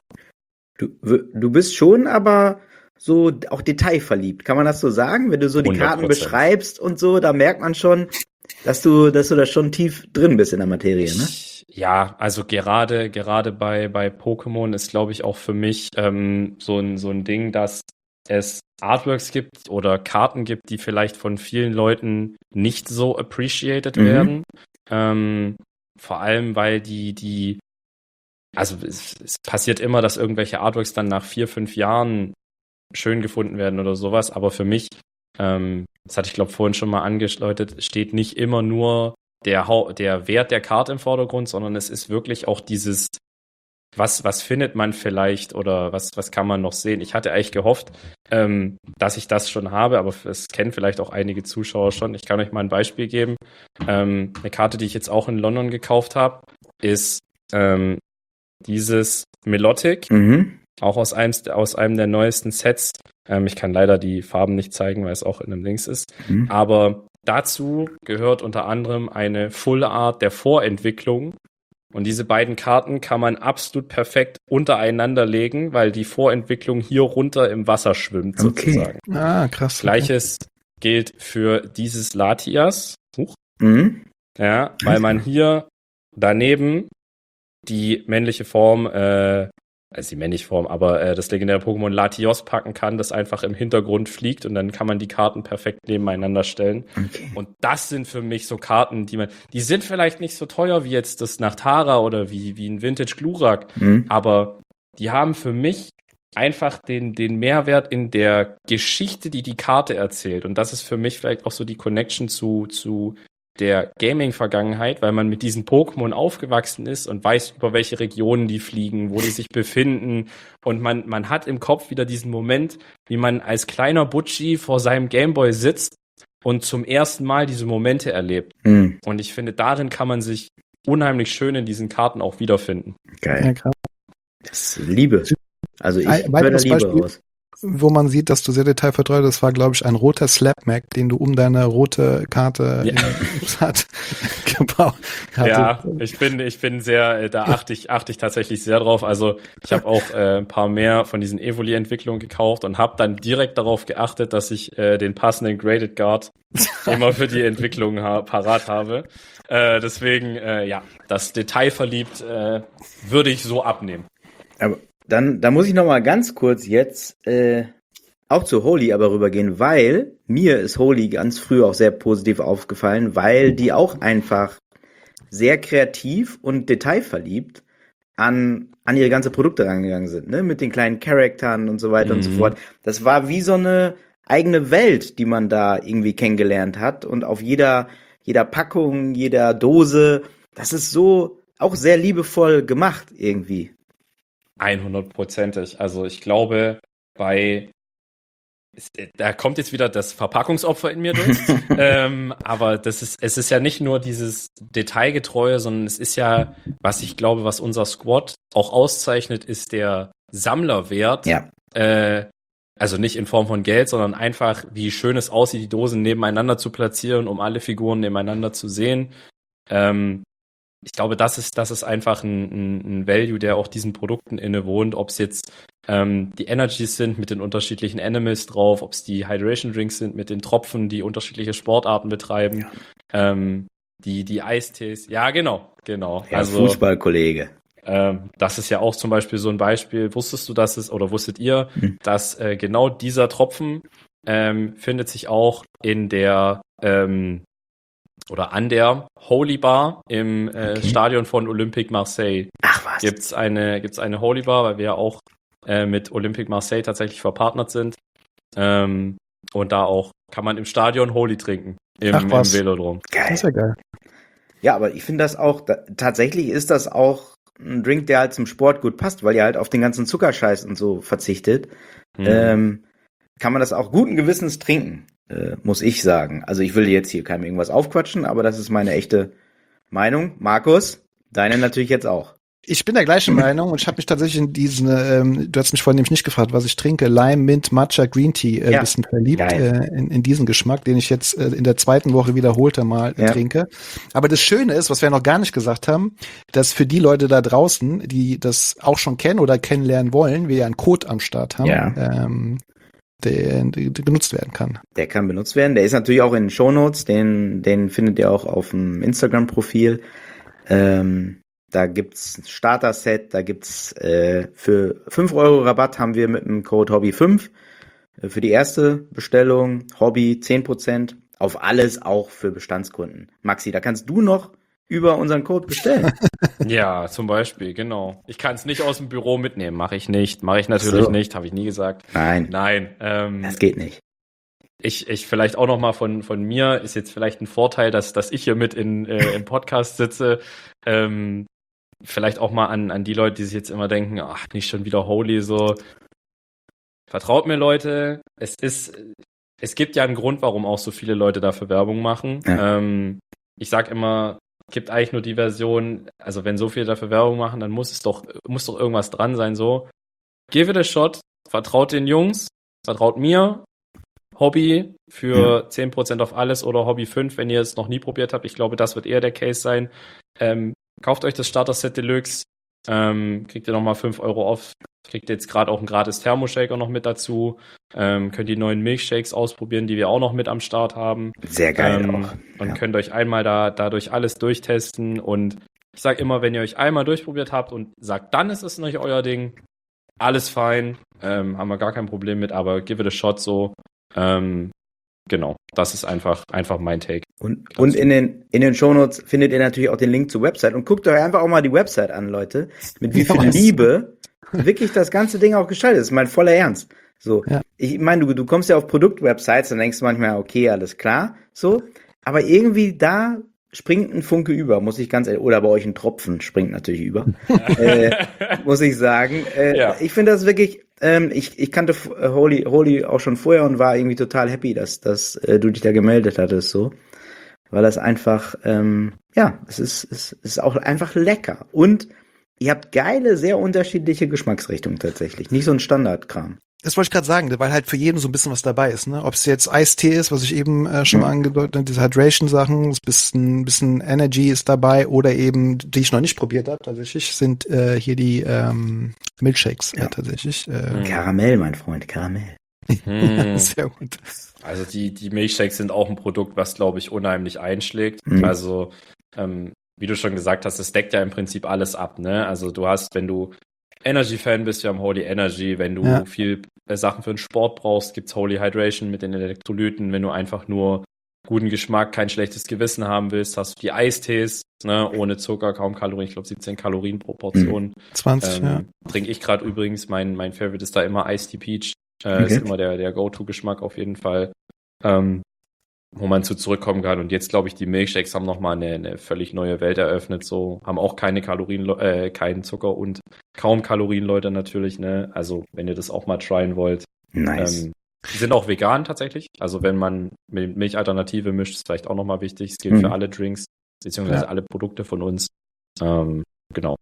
B: w- du bist schon aber so auch detailverliebt, kann man das so sagen? Wenn du so die
D: hundert
B: Karten
D: Prozent.
B: beschreibst und so, da merkt man schon, dass du, dass du da schon tief drin bist in der Materie, ne?
D: Ich, ja, also gerade gerade bei bei Pokémon ist, glaube ich, auch für mich ähm, so ein so ein Ding, dass es Artworks gibt oder Karten gibt, die vielleicht von vielen Leuten nicht so appreciated
B: Mhm.
D: werden. Ähm, vor allem, weil die die also es, es passiert immer, dass irgendwelche Artworks dann nach vier, fünf Jahren schön gefunden werden oder sowas, aber für mich, ähm, das hatte ich glaube vorhin schon mal angedeutet, steht nicht immer nur der, Hau- der Wert der Karte im Vordergrund, sondern es ist wirklich auch dieses, was, was findet man vielleicht oder was, was kann man noch sehen. Ich hatte eigentlich gehofft, ähm, dass ich das schon habe, aber es kennen vielleicht auch einige Zuschauer schon. Ich kann euch mal ein Beispiel geben. Ähm, eine Karte, die ich jetzt auch in London gekauft habe, ist ähm, dieses Melodic,
B: Mhm.
D: auch aus einem, aus einem der neuesten Sets. Ähm, ich kann leider die Farben nicht zeigen, weil es auch in einem Links ist.
B: Mhm.
D: Aber dazu gehört unter anderem eine Full Art der Vorentwicklung. Und diese beiden Karten kann man absolut perfekt untereinander legen, weil die Vorentwicklung hier runter im Wasser schwimmt,
B: Okay.
D: sozusagen.
C: Ah, krass. okay.
D: Gleiches gilt für dieses Latias. Huch.
B: Mhm.
D: Ja, weil man hier daneben die männliche Form äh, also die männliche Form, aber äh, das legendäre Pokémon Latios packen kann, das einfach im Hintergrund fliegt und dann kann man die Karten perfekt nebeneinander stellen.
B: Okay.
D: Und das sind für mich so Karten, die man, die sind vielleicht nicht so teuer wie jetzt das Nachtara oder wie, wie ein Vintage Glurak,
B: Mhm.
D: aber die haben für mich einfach den, den Mehrwert in der Geschichte, die die Karte erzählt. Und das ist für mich vielleicht auch so die Connection zu, zu der Gaming-Vergangenheit, weil man mit diesen Pokémon aufgewachsen ist und weiß, über welche Regionen die fliegen, wo die sich befinden. Und man, man hat im Kopf wieder diesen Moment, wie man als kleiner Butchi vor seinem Gameboy sitzt und zum ersten Mal diese Momente erlebt.
B: Mhm.
D: Und ich finde, darin kann man sich unheimlich schön in diesen Karten auch wiederfinden.
B: Geil.
C: Ja, krass.
B: Das ist Liebe. Also ich
C: Ein
B: höre da
C: weiteres
B: Liebe
C: Beispiel.
B: raus.
C: Wo man sieht, dass du sehr detailvertraut, das war, glaube ich, ein roter Slapmac, den du um deine rote Karte
D: Ja.
C: in, hat, gebaut
D: Ja,
C: hatte.
D: ich bin, ich bin sehr, äh, da achte ich, achte ich tatsächlich sehr drauf. Also ich habe auch äh, ein paar mehr von diesen Evoli-Entwicklungen gekauft und habe dann direkt darauf geachtet, dass ich äh, den passenden Graded Guard immer für die Entwicklung ha parat habe. Äh, deswegen, äh, ja, das Detail verliebt äh, würde ich so abnehmen.
B: Aber dann, da muss ich noch mal ganz kurz jetzt äh, auch zu Holy aber rübergehen, weil mir ist Holy ganz früh auch sehr positiv aufgefallen, weil die auch einfach sehr kreativ und detailverliebt an, an ihre ganze Produkte rangegangen sind, ne? Mit den kleinen Charaktern und so weiter und so
D: Mhm.
B: fort. Das war wie so eine eigene Welt, die man da irgendwie kennengelernt hat und auf jeder, jeder Packung, jeder Dose, das ist so auch sehr liebevoll gemacht irgendwie.
D: Hundertprozentig. Also ich glaube, bei es- da kommt jetzt wieder das Verpackungsopfer in mir durch. ähm, aber das ist, es ist ja nicht nur dieses Detailgetreue, sondern es ist ja, was ich glaube, was unser Squad auch auszeichnet, ist der Sammlerwert.
B: Ja.
D: Äh, also nicht in Form von Geld, sondern einfach, wie schön es aussieht, die Dosen nebeneinander zu platzieren, um alle Figuren nebeneinander zu sehen. Ähm, ich glaube, das ist, das ist einfach ein, ein, ein Value, der auch diesen Produkten innewohnt, ob es jetzt ähm, die Energies sind mit den unterschiedlichen Animals drauf, ob es die Hydration Drinks sind mit den Tropfen, die unterschiedliche Sportarten betreiben, ähm, die, die Eistees. Ja, genau, genau.
B: Ja,
D: also
B: Fußballkollege.
D: ähm, das ist ja auch zum Beispiel so ein Beispiel. Wusstest du, dass es, oder wusstet ihr,
B: Hm.
D: dass äh, genau dieser Tropfen ähm, findet sich auch in der ähm, oder an der Holy Bar im äh,
B: Okay.
D: Stadion von Olympique Marseille.
B: Ach was.
D: Gibt's eine, gibt's eine Holy Bar, weil wir ja auch äh, mit Olympique Marseille tatsächlich verpartnert sind. Ähm, und da auch kann man im Stadion Holy trinken. Im,
C: Ach
D: im
C: was.
D: Velodrom.
C: Das
B: Geil.
C: ist ja geil.
B: Ja, aber ich finde das auch, da, tatsächlich ist das auch ein Drink, der halt zum Sport gut passt, weil ihr halt auf den ganzen Zuckerscheiß und so verzichtet.
D: Hm.
B: Ähm, kann man das auch guten Gewissens trinken, äh, muss ich sagen. Also ich will jetzt hier keinem irgendwas aufquatschen, aber das ist meine echte Meinung. Markus, deine natürlich jetzt auch.
C: Ich bin der gleichen Meinung und ich habe mich tatsächlich in diesen, ähm, du hast mich vorhin nämlich nicht gefragt, was ich trinke, Lime, Mint, Matcha, Green Tea, äh,
B: Ja.
C: ein bisschen verliebt
B: Geil.
C: äh, in, in diesen Geschmack, den ich jetzt äh, in der zweiten Woche wiederholter mal äh,
B: Ja.
C: trinke. Aber das Schöne ist, was wir noch gar nicht gesagt haben, dass für die Leute da draußen, die das auch schon kennen oder kennenlernen wollen, wir ja einen Code am Start haben,
B: Ja.
C: ähm, der, der genutzt werden kann.
B: Der kann benutzt werden. Der ist natürlich auch in den Shownotes. Den, den findet ihr auch auf dem Instagram-Profil. Ähm, da gibt's ein Starter-Set. Da gibt's äh, für fünf Euro Rabatt haben wir mit dem Code Hobby fünf äh, für die erste Bestellung. Hobby zehn Prozent auf alles, auch für Bestandskunden. Maxi, da kannst du noch über unseren Code bestellen.
D: Ja, zum Beispiel, genau. Ich kann es nicht aus dem Büro mitnehmen, mache ich nicht. Mache ich natürlich
B: So.
D: nicht, habe ich nie gesagt.
B: Nein,
D: Nein, ähm,
B: das geht nicht.
D: ich, ich vielleicht auch noch mal von von mir ist jetzt vielleicht ein Vorteil, dass dass ich hier mit in äh, im Podcast sitze. Ähm, vielleicht auch mal an an die Leute, die sich jetzt immer denken, ach, nicht schon wieder Holy so. Vertraut mir, Leute, es ist es gibt ja einen Grund, warum auch so viele Leute dafür Werbung machen.
B: Ja.
D: Ähm, ich sag immer, es gibt eigentlich nur die Version, also wenn so viele dafür Werbung machen, dann muss es doch muss doch irgendwas dran sein so. Give it a shot, vertraut den Jungs, vertraut mir. Hobby für zehn Prozent auf alles oder Hobby fünf, wenn ihr es noch nie probiert habt. Ich glaube, das wird eher der Case sein. Ähm, kauft euch das Starter-Set Deluxe, ähm, kriegt ihr nochmal fünf Euro off. Kriegt jetzt gerade auch einen gratis Thermoshaker noch mit dazu. Ähm, könnt die neuen Milkshakes ausprobieren, die wir auch noch mit am Start haben.
B: Sehr geil
D: Ähm,
B: auch.
D: und
B: Ja.
D: könnt euch einmal da dadurch alles durchtesten. Und ich sage immer, wenn ihr euch einmal durchprobiert habt und sagt, dann ist es nicht euer Ding, alles fein, ähm, haben wir gar kein Problem mit, aber give it a shot so. Ähm, genau, das ist einfach, einfach mein Take.
B: Und, und in den, in den Shownotes findet ihr natürlich auch den Link zur Website und guckt euch einfach auch mal die Website an, Leute. Mit wie viel
C: Ja, was?
B: Liebe wirklich das ganze Ding auch gestaltet ist. Das ist mein voller Ernst. So,
C: Ja.
B: ich meine, du, du kommst ja auf Produktwebsites, dann denkst du manchmal, okay, alles klar, so. Aber irgendwie da springt ein Funke über, muss ich ganz ehrlich, oder bei euch ein Tropfen springt natürlich über, äh, muss ich sagen. Äh,
D: Ja.
B: Ich finde das wirklich, ähm, ich, ich kannte äh, Holy, Holy auch schon vorher und war irgendwie total happy, dass, dass äh, du dich da gemeldet hattest, so. Weil das einfach, ähm, ja, es ist, es ist auch einfach lecker. Und ihr habt geile, sehr unterschiedliche Geschmacksrichtungen tatsächlich. Nicht so ein Standardkram.
C: Das wollte ich gerade sagen, weil halt für jeden so ein bisschen was dabei ist, ne? Ob es jetzt Eistee ist, was ich eben äh, schon
B: Mhm.
C: mal angedeutet habe, diese Hydration-Sachen, ein bisschen, bisschen Energy ist dabei oder eben, die ich noch nicht probiert habe, tatsächlich, sind äh, hier die ähm, Milkshakes
B: Ja.
C: äh, tatsächlich. Äh,
D: Mhm.
B: Karamell, mein Freund, Karamell.
D: Hm.
C: Sehr gut.
D: Also die, die Milchshakes sind auch ein Produkt, was, glaube ich, unheimlich einschlägt.
B: Mhm.
D: Also, ähm, wie du schon gesagt hast, es deckt ja im Prinzip alles ab, ne? Also du hast, wenn du Energy-Fan bist, wir haben Holy Energy. Wenn du
C: Ja.
D: viel äh, Sachen für den Sport brauchst, gibt's Holy Hydration mit den Elektrolyten. Wenn du einfach nur guten Geschmack, kein schlechtes Gewissen haben willst, hast du die Eistees, ne? Ohne Zucker, kaum Kalorien. Ich glaube siebzehn Kalorien pro Portion.
C: zwanzig, ja.
D: Ähm, trinke ich gerade übrigens. Mein, mein Favorite ist da immer Iced Tea Peach. Äh,
B: Okay.
D: Ist immer der, der Go-To-Geschmack auf jeden Fall. Ähm, wo man zu zurückkommen kann. Und jetzt, glaube ich, die Milkshakes haben nochmal eine, eine völlig neue Welt eröffnet. So, haben auch keine Kalorien, äh, keinen Zucker und kaum Kalorien, Leute, natürlich, ne? Also, wenn ihr das auch mal tryen wollt.
B: Nice.
D: Ähm, die sind auch vegan tatsächlich. Also, wenn man mit Milchalternative mischt, ist vielleicht auch nochmal wichtig. Es gilt
B: Mhm.
D: für alle Drinks, beziehungsweise
C: Ja.
D: alle Produkte von uns. Ähm, genau.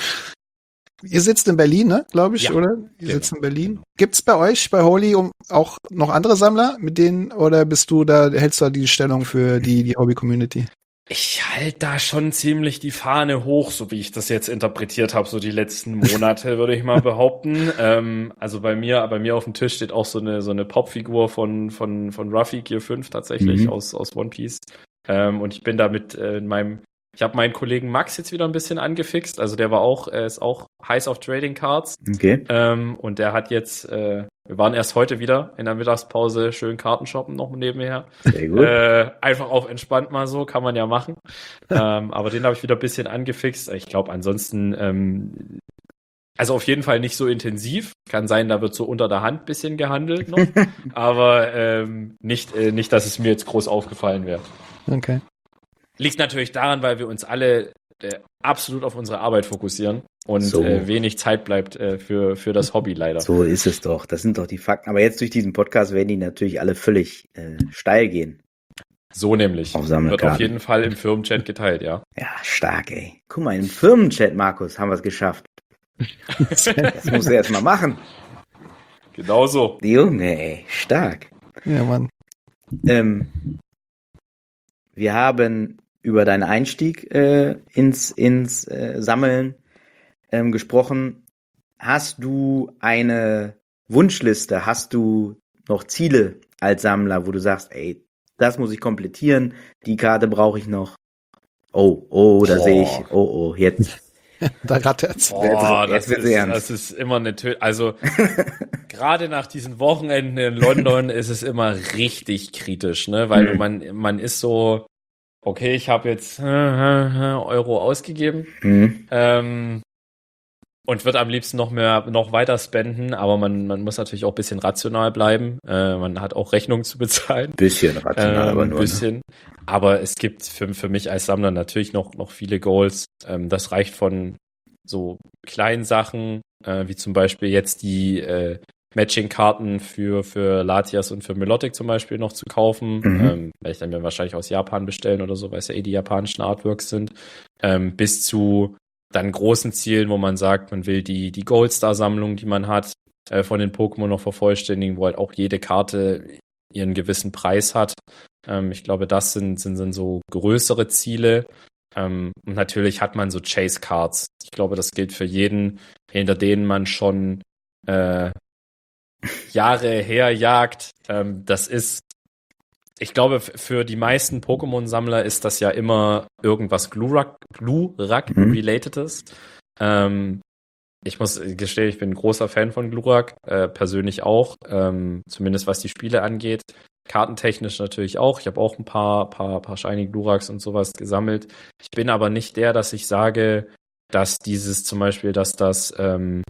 C: Ihr sitzt in Berlin, ne, glaube ich,
D: Ja.
C: oder? Ihr
D: Genau.
C: sitzt in Berlin. Gibt's bei euch, bei Holy, um auch noch andere Sammler, mit denen, oder bist du da, hältst du da die Stellung für die, die Hobby-Community?
D: Ich halte da schon ziemlich die Fahne hoch, so wie ich das jetzt interpretiert habe, so die letzten Monate, würde ich mal behaupten. Ähm, also bei mir, bei mir auf dem Tisch steht auch so eine so eine Popfigur von von von Ruffy Gear fünf tatsächlich
B: Mhm.
D: aus aus One Piece. Ähm, und ich bin da mit äh, in meinem, ich habe meinen Kollegen Max jetzt wieder ein bisschen angefixt. Also der war auch, er ist auch heiß auf Trading Cards.
B: Okay.
D: Ähm, und der hat jetzt, äh, wir waren erst heute wieder in der Mittagspause schön Karten shoppen noch nebenher.
B: Sehr gut.
D: Äh, einfach auf entspannt mal so, kann man ja machen. ähm, aber den habe ich wieder ein bisschen angefixt. Ich glaube ansonsten, ähm, also auf jeden Fall nicht so intensiv. Kann sein, da wird so unter der Hand ein bisschen gehandelt noch. aber ähm, nicht, äh, nicht, dass es mir jetzt groß aufgefallen wäre.
C: Okay.
D: Liegt natürlich daran, weil wir uns alle äh, absolut auf unsere Arbeit fokussieren und
B: So.
D: äh, wenig Zeit bleibt äh, für, für das Hobby leider.
B: So ist es doch. Das sind doch die Fakten. Aber jetzt durch diesen Podcast werden die natürlich alle völlig äh, steil gehen.
D: So nämlich.
B: Auf
D: Wird
B: Sammelkarten.
D: auf jeden Fall im Firmenchat geteilt, ja.
B: Ja, stark, ey. Guck mal, im Firmenchat, Markus, haben wir es geschafft. Das musst du erst mal machen.
D: Genau so.
B: Junge, ey. Stark.
C: Ja, Mann.
B: Ähm, wir haben über deinen Einstieg äh, ins, ins äh, Sammeln ähm, gesprochen. Hast du eine Wunschliste? Hast du noch Ziele als Sammler, wo du sagst, ey, das muss ich komplettieren, die Karte brauche ich noch. Oh, oh, da
D: Boah.
B: sehe ich, oh, oh, jetzt.
C: Da rattert's.
D: Boah,
B: Jetzt
D: das
B: wird's
D: ist,
B: ernst.
D: das ist immer eine Tö also gerade nach diesen Wochenenden in London ist es immer richtig kritisch, ne? Weil
B: Mhm.
D: man, man ist so, okay, ich habe jetzt äh, äh, Euro ausgegeben.
B: Hm.
D: Ähm, und wird am liebsten noch mehr, noch weiter spenden, aber man, man muss natürlich auch ein bisschen rational bleiben. Äh, man hat auch Rechnungen zu bezahlen.
B: Bisschen rational,
D: Ähm,
B: aber nur.
D: Ein bisschen. Aber es gibt für, für mich als Sammler natürlich noch, noch viele Goals. Ähm, das reicht von so kleinen Sachen, äh, wie zum Beispiel jetzt die äh, Matching-Karten für, für Latias und für Melodic zum Beispiel noch zu kaufen.
B: Mhm.
D: Ähm, werde ich dann mir wahrscheinlich aus Japan bestellen oder so, weil es ja eh die japanischen Artworks sind. Ähm, bis zu dann großen Zielen, wo man sagt, man will die, die Goldstar-Sammlung, die man hat, äh, von den Pokémon noch vervollständigen, wo halt auch jede Karte ihren gewissen Preis hat. Ähm, ich glaube, das sind, sind, sind so größere Ziele. Ähm, und natürlich hat man so Chase-Cards. Ich glaube, das gilt für jeden, hinter denen man schon äh, Jahre herjagt. Ähm, das ist, ich glaube, f- für die meisten Pokémon-Sammler ist das ja immer irgendwas Glurak,
B: Mhm.
D: Glurak-relatedes. Ähm, ich muss gestehen, ich bin ein großer Fan von Glurak, äh, persönlich auch, ähm, zumindest was die Spiele angeht. Kartentechnisch natürlich auch. Ich habe auch ein paar, paar, paar Shiny Gluraks und sowas gesammelt. Ich bin aber nicht der, dass ich sage, dass dieses zum Beispiel, dass das, ähm,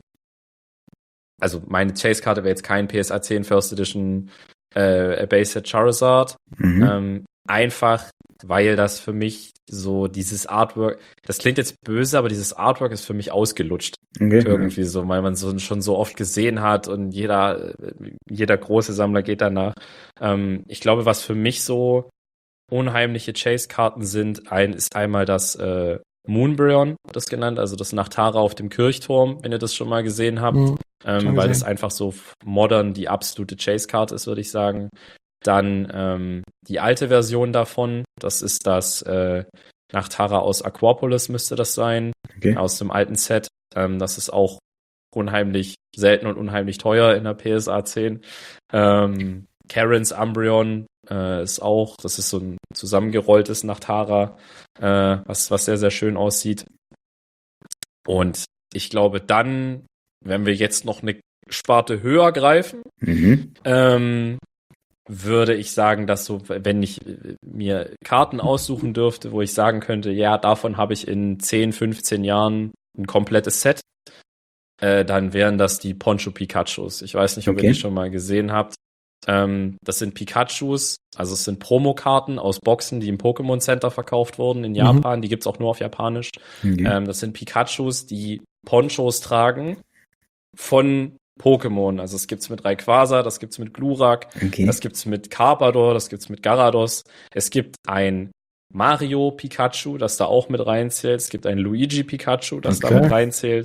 D: also meine Chase-Karte wäre jetzt kein P S A zehn First Edition äh, Base Set Charizard.
B: Mhm.
D: Ähm, einfach, weil das für mich so dieses Artwork, das klingt jetzt böse, aber dieses Artwork ist für mich ausgelutscht.
B: Okay.
D: Irgendwie so, weil man so schon so oft gesehen hat und jeder, jeder große Sammler geht danach. Ähm, ich glaube, was für mich so unheimliche Chase-Karten sind, ein, ist einmal das äh, Moonbryon, das genannt, also das Nachtara auf dem Kirchturm, wenn ihr das schon mal gesehen habt.
C: Mhm,
D: ähm, weil das einfach so modern die absolute Chase-Karte ist, würde ich sagen. Dann ähm, die alte Version davon, das ist das äh, Nachtara aus Aquapolis, müsste das sein,
B: Okay.
D: aus dem alten Set. Ähm, das ist auch unheimlich selten und unheimlich teuer in der P S A zehn. Ähm, Karens Umbreon äh, ist auch, das ist so ein zusammengerolltes Nachtara, äh, was, was sehr, sehr schön aussieht. Und ich glaube, dann, wenn wir jetzt noch eine Sparte höher greifen,
B: Mhm.
D: ähm, würde ich sagen, dass so, wenn ich äh, mir Karten aussuchen dürfte, wo ich sagen könnte, ja, davon habe ich in zehn, fünfzehn Jahren ein komplettes Set, äh, dann wären das die Poncho Pikachus. Ich weiß nicht, ob
B: Okay.
D: ihr die schon mal gesehen habt. Ähm, das sind Pikachus, also es sind Promokarten aus Boxen, die im Pokémon Center verkauft wurden in Japan. Die gibt's auch nur auf Japanisch.
B: Okay.
D: Ähm, das sind Pikachus, die Ponchos tragen von Pokémon. Also es gibt's mit Rayquaza, das gibt's mit Glurak,
B: Okay.
D: das gibt's mit Carpador, das gibt's mit Gyarados. Es gibt ein Mario Pikachu, das da auch mit reinzählt. Es gibt ein Luigi Pikachu, das
C: Okay.
D: da mit reinzählt.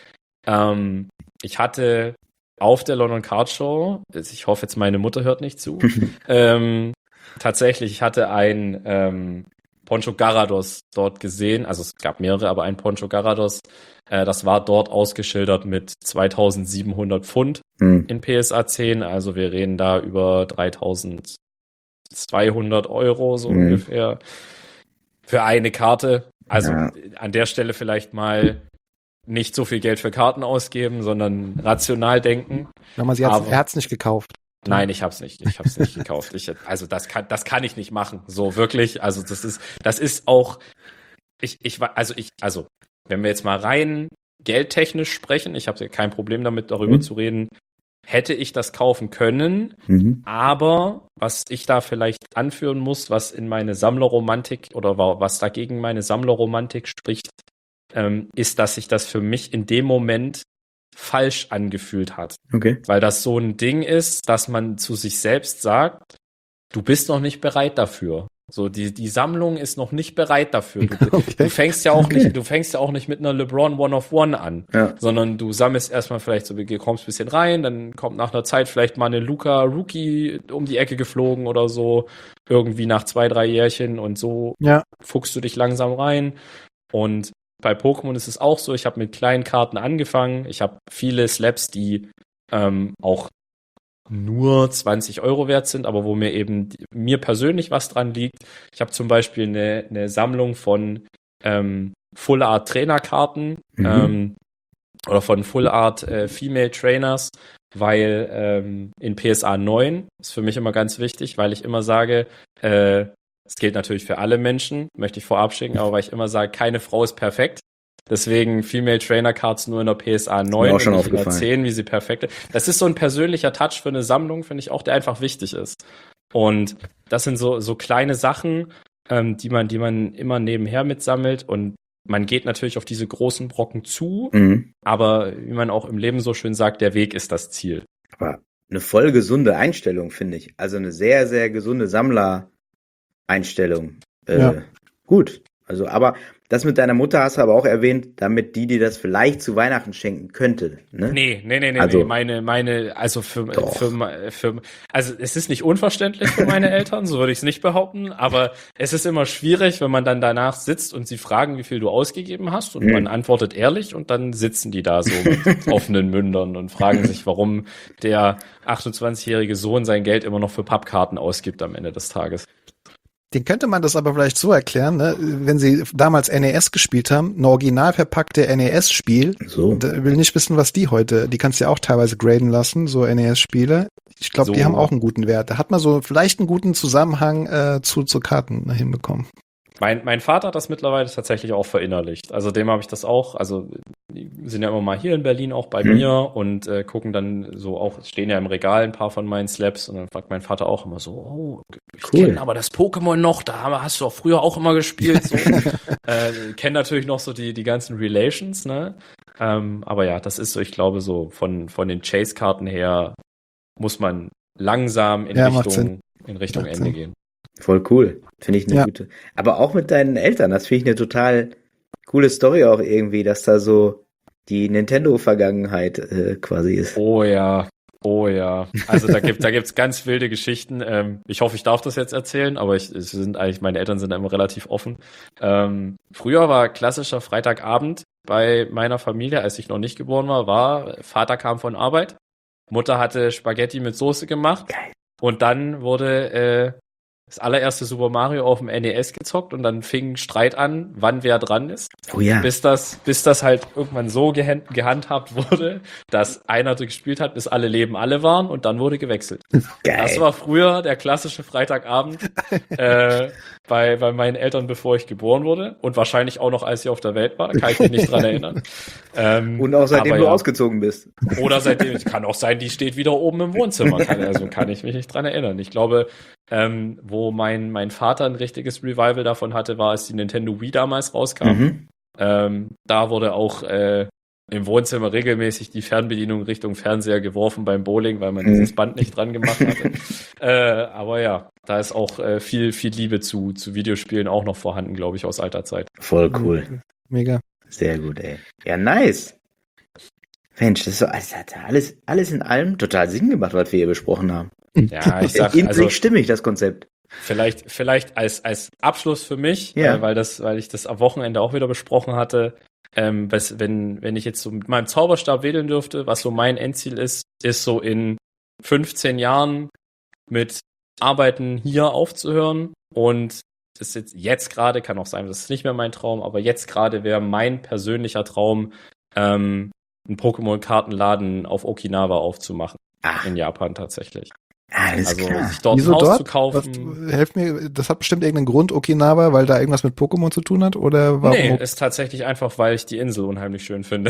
D: Ähm, ich hatte auf der London Card Show, ich hoffe jetzt meine Mutter hört nicht zu, ähm, tatsächlich, ich hatte ein ähm, Poncho Gyarados dort gesehen, also es gab mehrere, aber ein Poncho Gyarados, äh, das war dort ausgeschildert mit zweitausendsiebenhundert Pfund
B: Hm.
D: in P S A zehn, also wir reden da über dreitausendzweihundert Euro so
B: Mhm.
D: ungefähr für eine Karte. Also
B: Ja.
D: an der Stelle vielleicht mal nicht so viel Geld für Karten ausgeben, sondern rational denken.
C: Wenn man sie hat,
D: Aber-
C: er hat's nicht gekauft.
D: Nein, ich hab's nicht. Ich hab's nicht gekauft. Ich, also das kann, das kann ich nicht machen. So wirklich. Also das ist, das ist auch. Ich, ich war, also ich, also wenn wir jetzt mal rein geldtechnisch sprechen, ich habe kein Problem damit, darüber
B: Mhm.
D: zu reden, hätte ich das kaufen können.
B: Mhm.
D: Aber was ich da vielleicht anführen muss, was in meine Sammlerromantik oder wa- was dagegen meine Sammlerromantik spricht, ähm, ist, dass sich das für mich in dem Moment falsch angefühlt hat.
B: Okay.
D: Weil das so ein Ding ist, dass man zu sich selbst sagt, du bist noch nicht bereit dafür. So, die, die Sammlung ist noch nicht bereit dafür. Du,
C: Okay.
D: du fängst ja auch
B: Okay.
D: nicht, du fängst ja auch nicht mit einer LeBron One of One an,
B: Ja.
D: sondern du sammelst erstmal vielleicht so, du kommst ein bisschen rein, dann kommt nach einer Zeit vielleicht mal eine Luca Rookie um die Ecke geflogen oder so, irgendwie nach zwei, drei Jährchen und so
C: Ja.
D: fuchst du dich langsam rein. Und bei Pokémon ist es auch so, ich habe mit kleinen Karten angefangen. Ich habe viele Slaps, die ähm, auch nur zwanzig Euro wert sind, aber wo mir eben mir persönlich was dran liegt. Ich habe zum Beispiel eine, eine Sammlung von ähm, Full Art Trainerkarten
B: Mhm.
D: ähm, oder von Full Art äh, Female Trainers, weil ähm, in P S A neun ist für mich immer ganz wichtig, weil ich immer sage, äh, das gilt natürlich für alle Menschen, möchte ich vorab schicken, aber weil ich immer sage, keine Frau ist perfekt. Deswegen Female Trainer Cards nur in der P S A neun
B: auch schon
D: und nicht in der
B: aufgefallen.
D: zehn, wie sie perfekt ist. Das ist so ein persönlicher Touch für eine Sammlung, finde ich auch, der einfach wichtig ist. Und das sind so, so kleine Sachen, ähm, die man, die man immer nebenher mitsammelt und man geht natürlich auf diese großen Brocken zu,
B: Mhm.
D: aber wie man auch im Leben so schön sagt, der Weg ist das Ziel.
B: Aber eine voll gesunde Einstellung, finde ich. Also eine sehr, sehr gesunde Sammler-Einstellung. Äh,
C: Ja.
B: Gut. Also, aber das mit deiner Mutter hast du aber auch erwähnt, damit die dir das vielleicht zu Weihnachten schenken könnte. Ne?
D: Nee, nee, nee, nee,
B: Also-
D: nee. Meine, meine, also für,
B: Doch.
D: für, für, also es ist nicht unverständlich für meine Eltern, so würde ich es nicht behaupten, aber es ist immer schwierig, wenn man dann danach sitzt und sie fragen, wie viel du ausgegeben hast und
B: Mhm.
D: man antwortet ehrlich und dann sitzen die da so mit offenen Mündern und fragen sich, warum der achtundzwanzigjährige Sohn sein Geld immer noch für Pappkarten ausgibt am Ende des Tages.
C: Den könnte man das aber vielleicht so erklären, ne? Wenn sie damals N E S gespielt haben, ein original verpackte N E S-Spiel,
B: So.
C: und äh, will nicht wissen, was die heute, die kannst du ja auch teilweise graden lassen, so N E S-Spiele. Ich glaube,
D: So.
C: die haben auch einen guten Wert. Da hat man so vielleicht einen guten Zusammenhang äh, zu, zu Karten hinbekommen.
D: Mein, mein Vater hat das mittlerweile tatsächlich auch verinnerlicht. Also dem habe ich das auch, also die sind ja immer mal hier in Berlin auch bei
B: Mhm.
D: mir und äh, gucken dann so auch, stehen ja im Regal ein paar von meinen Slaps und dann fragt mein Vater auch immer so, oh, ich
B: Cool.
D: kenne aber das Pokémon noch, da hast du auch früher auch immer gespielt. So. äh, kenne natürlich noch so die, die ganzen Relations, ne? Ähm, aber ja, das ist so, ich glaube so von, von den Chase-Karten her muss man langsam in
C: Ja, macht
D: Richtung, in Richtung
C: Macht
D: Ende
C: Sinn.
D: gehen.
B: Voll cool. Finde ich eine
C: Ja.
B: gute. Aber auch mit deinen Eltern, das finde ich eine total coole Story auch irgendwie, dass da so die Nintendo-Vergangenheit äh, quasi ist.
D: Oh ja, oh ja. Also da gibt da gibt's ganz wilde Geschichten. Ähm, ich hoffe, ich darf das jetzt erzählen, aber ich, es sind eigentlich meine Eltern sind da immer relativ offen. Ähm, früher war klassischer Freitagabend bei meiner Familie, als ich noch nicht geboren war, war Vater kam von Arbeit, Mutter hatte Spaghetti mit Soße gemacht
B: Geil.
D: und dann wurde äh, das allererste Super Mario auf dem N E S gezockt und dann fing Streit an, wann wer dran ist.
B: Oh ja.
D: Bis das, bis das halt irgendwann so gehand, gehandhabt wurde, dass einer gespielt hat, bis alle Leben alle waren und dann wurde gewechselt.
B: Geil.
D: Das war früher der klassische Freitagabend äh, bei, bei meinen Eltern, bevor ich geboren wurde und wahrscheinlich auch noch, als ich auf der Welt war, kann ich mich nicht dran erinnern. Ähm,
B: Und auch seitdem
D: aber
B: du
D: ja.
B: ausgezogen bist.
D: Oder seitdem, kann auch sein, die steht wieder oben im Wohnzimmer. Kann, also kann ich mich nicht dran erinnern. Ich glaube, ähm, wo mein, mein Vater ein richtiges Revival davon hatte, war, als die Nintendo Wii damals rauskam.
B: Mhm.
D: Ähm, da wurde auch äh, im Wohnzimmer regelmäßig die Fernbedienung Richtung Fernseher geworfen beim Bowling, weil man
B: Mhm.
D: dieses Band nicht dran gemacht hatte. äh, aber ja, da ist auch äh, viel, viel Liebe zu, zu Videospielen auch noch vorhanden, glaube ich, aus alter Zeit.
B: Voll cool.
C: Mega.
B: Sehr gut, ey. Ja, nice. Mensch, das ist so, das hat alles, alles in allem total Sinn gemacht, was wir hier besprochen haben.
D: Ja, ich sag,
B: In
D: also
B: sich stimmig, das Konzept.
D: vielleicht, vielleicht als, als Abschluss für mich,
B: Ja.
D: äh, weil das, weil ich das am Wochenende auch wieder besprochen hatte, ähm, was, wenn, wenn ich jetzt so mit meinem Zauberstab wedeln dürfte, was so mein Endziel ist, ist so in fünfzehn Jahren mit Arbeiten hier aufzuhören und das ist jetzt, jetzt gerade, kann auch sein, das ist nicht mehr mein Traum, aber jetzt gerade wäre mein persönlicher Traum, ähm, einen Pokémon-Kartenladen auf Okinawa aufzumachen.
B: Ach,
D: In Japan tatsächlich.
B: alles
D: Also
B: klar.
D: sich dort
C: Wieso
D: ein Haus
C: dort?
D: zu kaufen.
C: Was, helft mir, das hat bestimmt irgendeinen Grund, Okinawa, weil da irgendwas mit Pokémon zu tun hat? Oder warum?
D: Nee, ist tatsächlich einfach, weil ich die Insel unheimlich schön finde.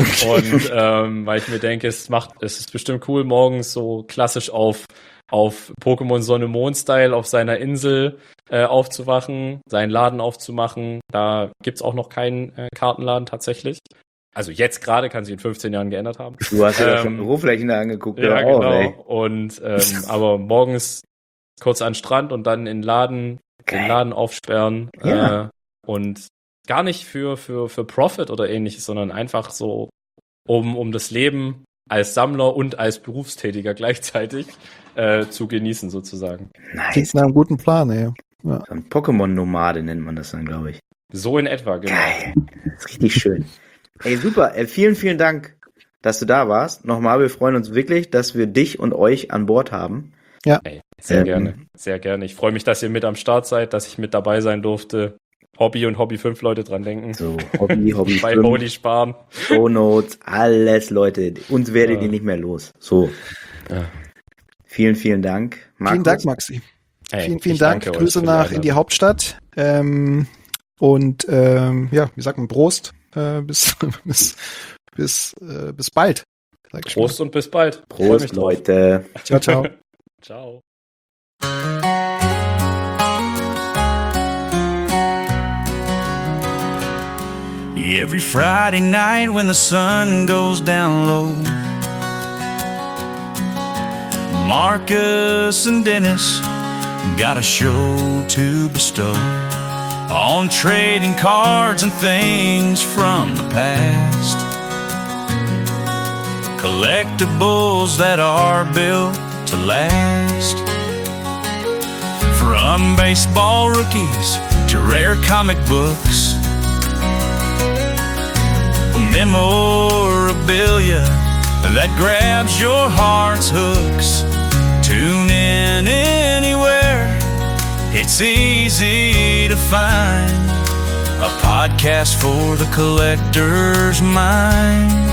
D: Und ähm, weil ich mir denke, es macht, es ist bestimmt cool, morgens so klassisch auf auf Pokémon Sonne Mond Style auf seiner Insel äh, aufzuwachen, seinen Laden aufzumachen. Da gibt's auch noch keinen äh, Kartenladen tatsächlich. Also jetzt gerade, kann sich in fünfzehn Jahren geändert haben.
B: Du hast ja
D: Ähm,
B: schon Büroflächen angeguckt.
D: Ja,
B: hör auf,
D: genau.
B: ey.
D: Und ähm, aber morgens kurz an den Strand und dann in den Laden,
B: Geil.
D: den Laden aufsperren
B: Ja.
D: äh, und gar nicht für für für Profit oder ähnliches, sondern einfach so um um das Leben als Sammler und als Berufstätiger gleichzeitig äh, zu genießen sozusagen.
B: Nice.
C: Klingt nach einem guten Plan, ey. Ja.
B: So ein Pokémon-Nomade nennt man das dann, glaube ich.
D: So in etwa, genau.
B: Geil. Das ist richtig schön. Ey, super. Ey, vielen, vielen Dank, dass du da warst. Nochmal, wir freuen uns wirklich, dass wir dich und euch an Bord haben.
D: Ey, sehr
B: Ähm,
D: gerne, sehr gerne. Ich freue mich, dass ihr mit am Start seid, dass ich mit dabei sein durfte. Hobby und Hobby fünf Leute dran denken.
B: So, Hobby, Hobby,
D: Bei
B: fünf,
D: Holy sparen.
B: Shownotes, alles, Leute. Uns werdet
D: Ja.
B: ihr nicht mehr los. So.
D: Ja.
B: Vielen, vielen Dank. Markus.
C: Vielen Dank, Maxi.
D: Ey,
C: vielen, vielen
D: ich
C: Dank.
D: danke euch
C: Grüße
D: für
C: nach in die
D: Einladung.
C: Hauptstadt. Ähm, und ähm, ja, wie sagt man, Prost. Äh, bis bis bis, äh, bis bald. Sag ich
D: Prost und bis bald. Freu mich
B: Prost,
D: drauf.
B: Leute.
C: mal. Ciao, ciao.
D: Ciao.
E: Every Friday night when the sun goes down low, Marcus and Dennis got a show to bestow on trading cards and things from the past, collectibles that are built to last. From baseball rookies to rare comic books, memorabilia that grabs your heart's hooks. Tune in anywhere, It's easy to find a podcast for the collector's mind.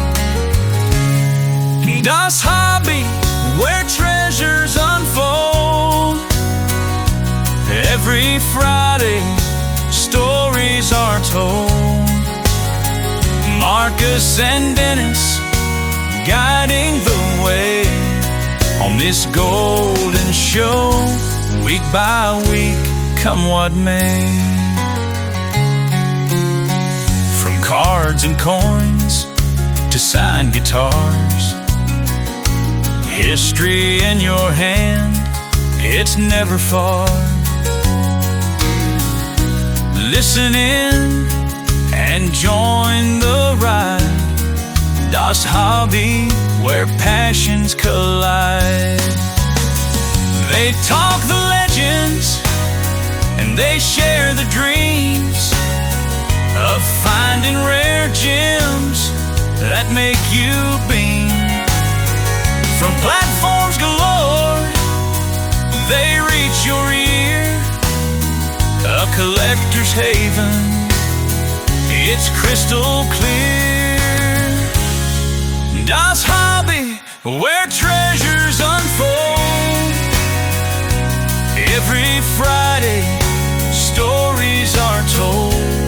E: Das Hobby, where treasures unfold. Every Friday, stories are told. Marcus and Dennis guiding the way on this golden show, week by week, come what may. From cards and coins to signed guitars, history in your hand, it's never far. Listen in and join the ride. Das Hobby, where passions collide. They talk the legends and they share the dreams of finding rare gems that make you beam. From platforms galore, they reach your ear. A collector's haven, it's crystal clear. Das Hobby, where treasures unfold. Every Friday, stories are told.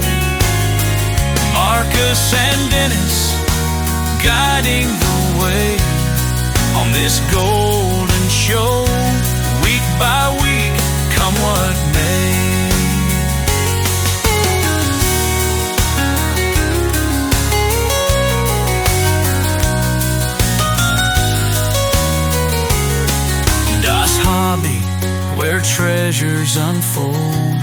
E: Marcus and Dennis guiding the way on this golden show, week by week, come what may. Das Hobby, where treasures unfold.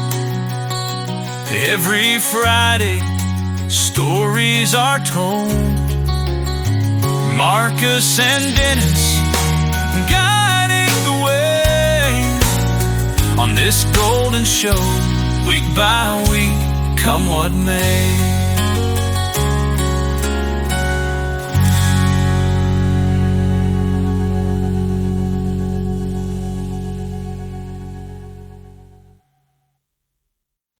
E: Every Friday, stories are told. Marcus and Dennis guiding the way on this golden show, week by week, come what may.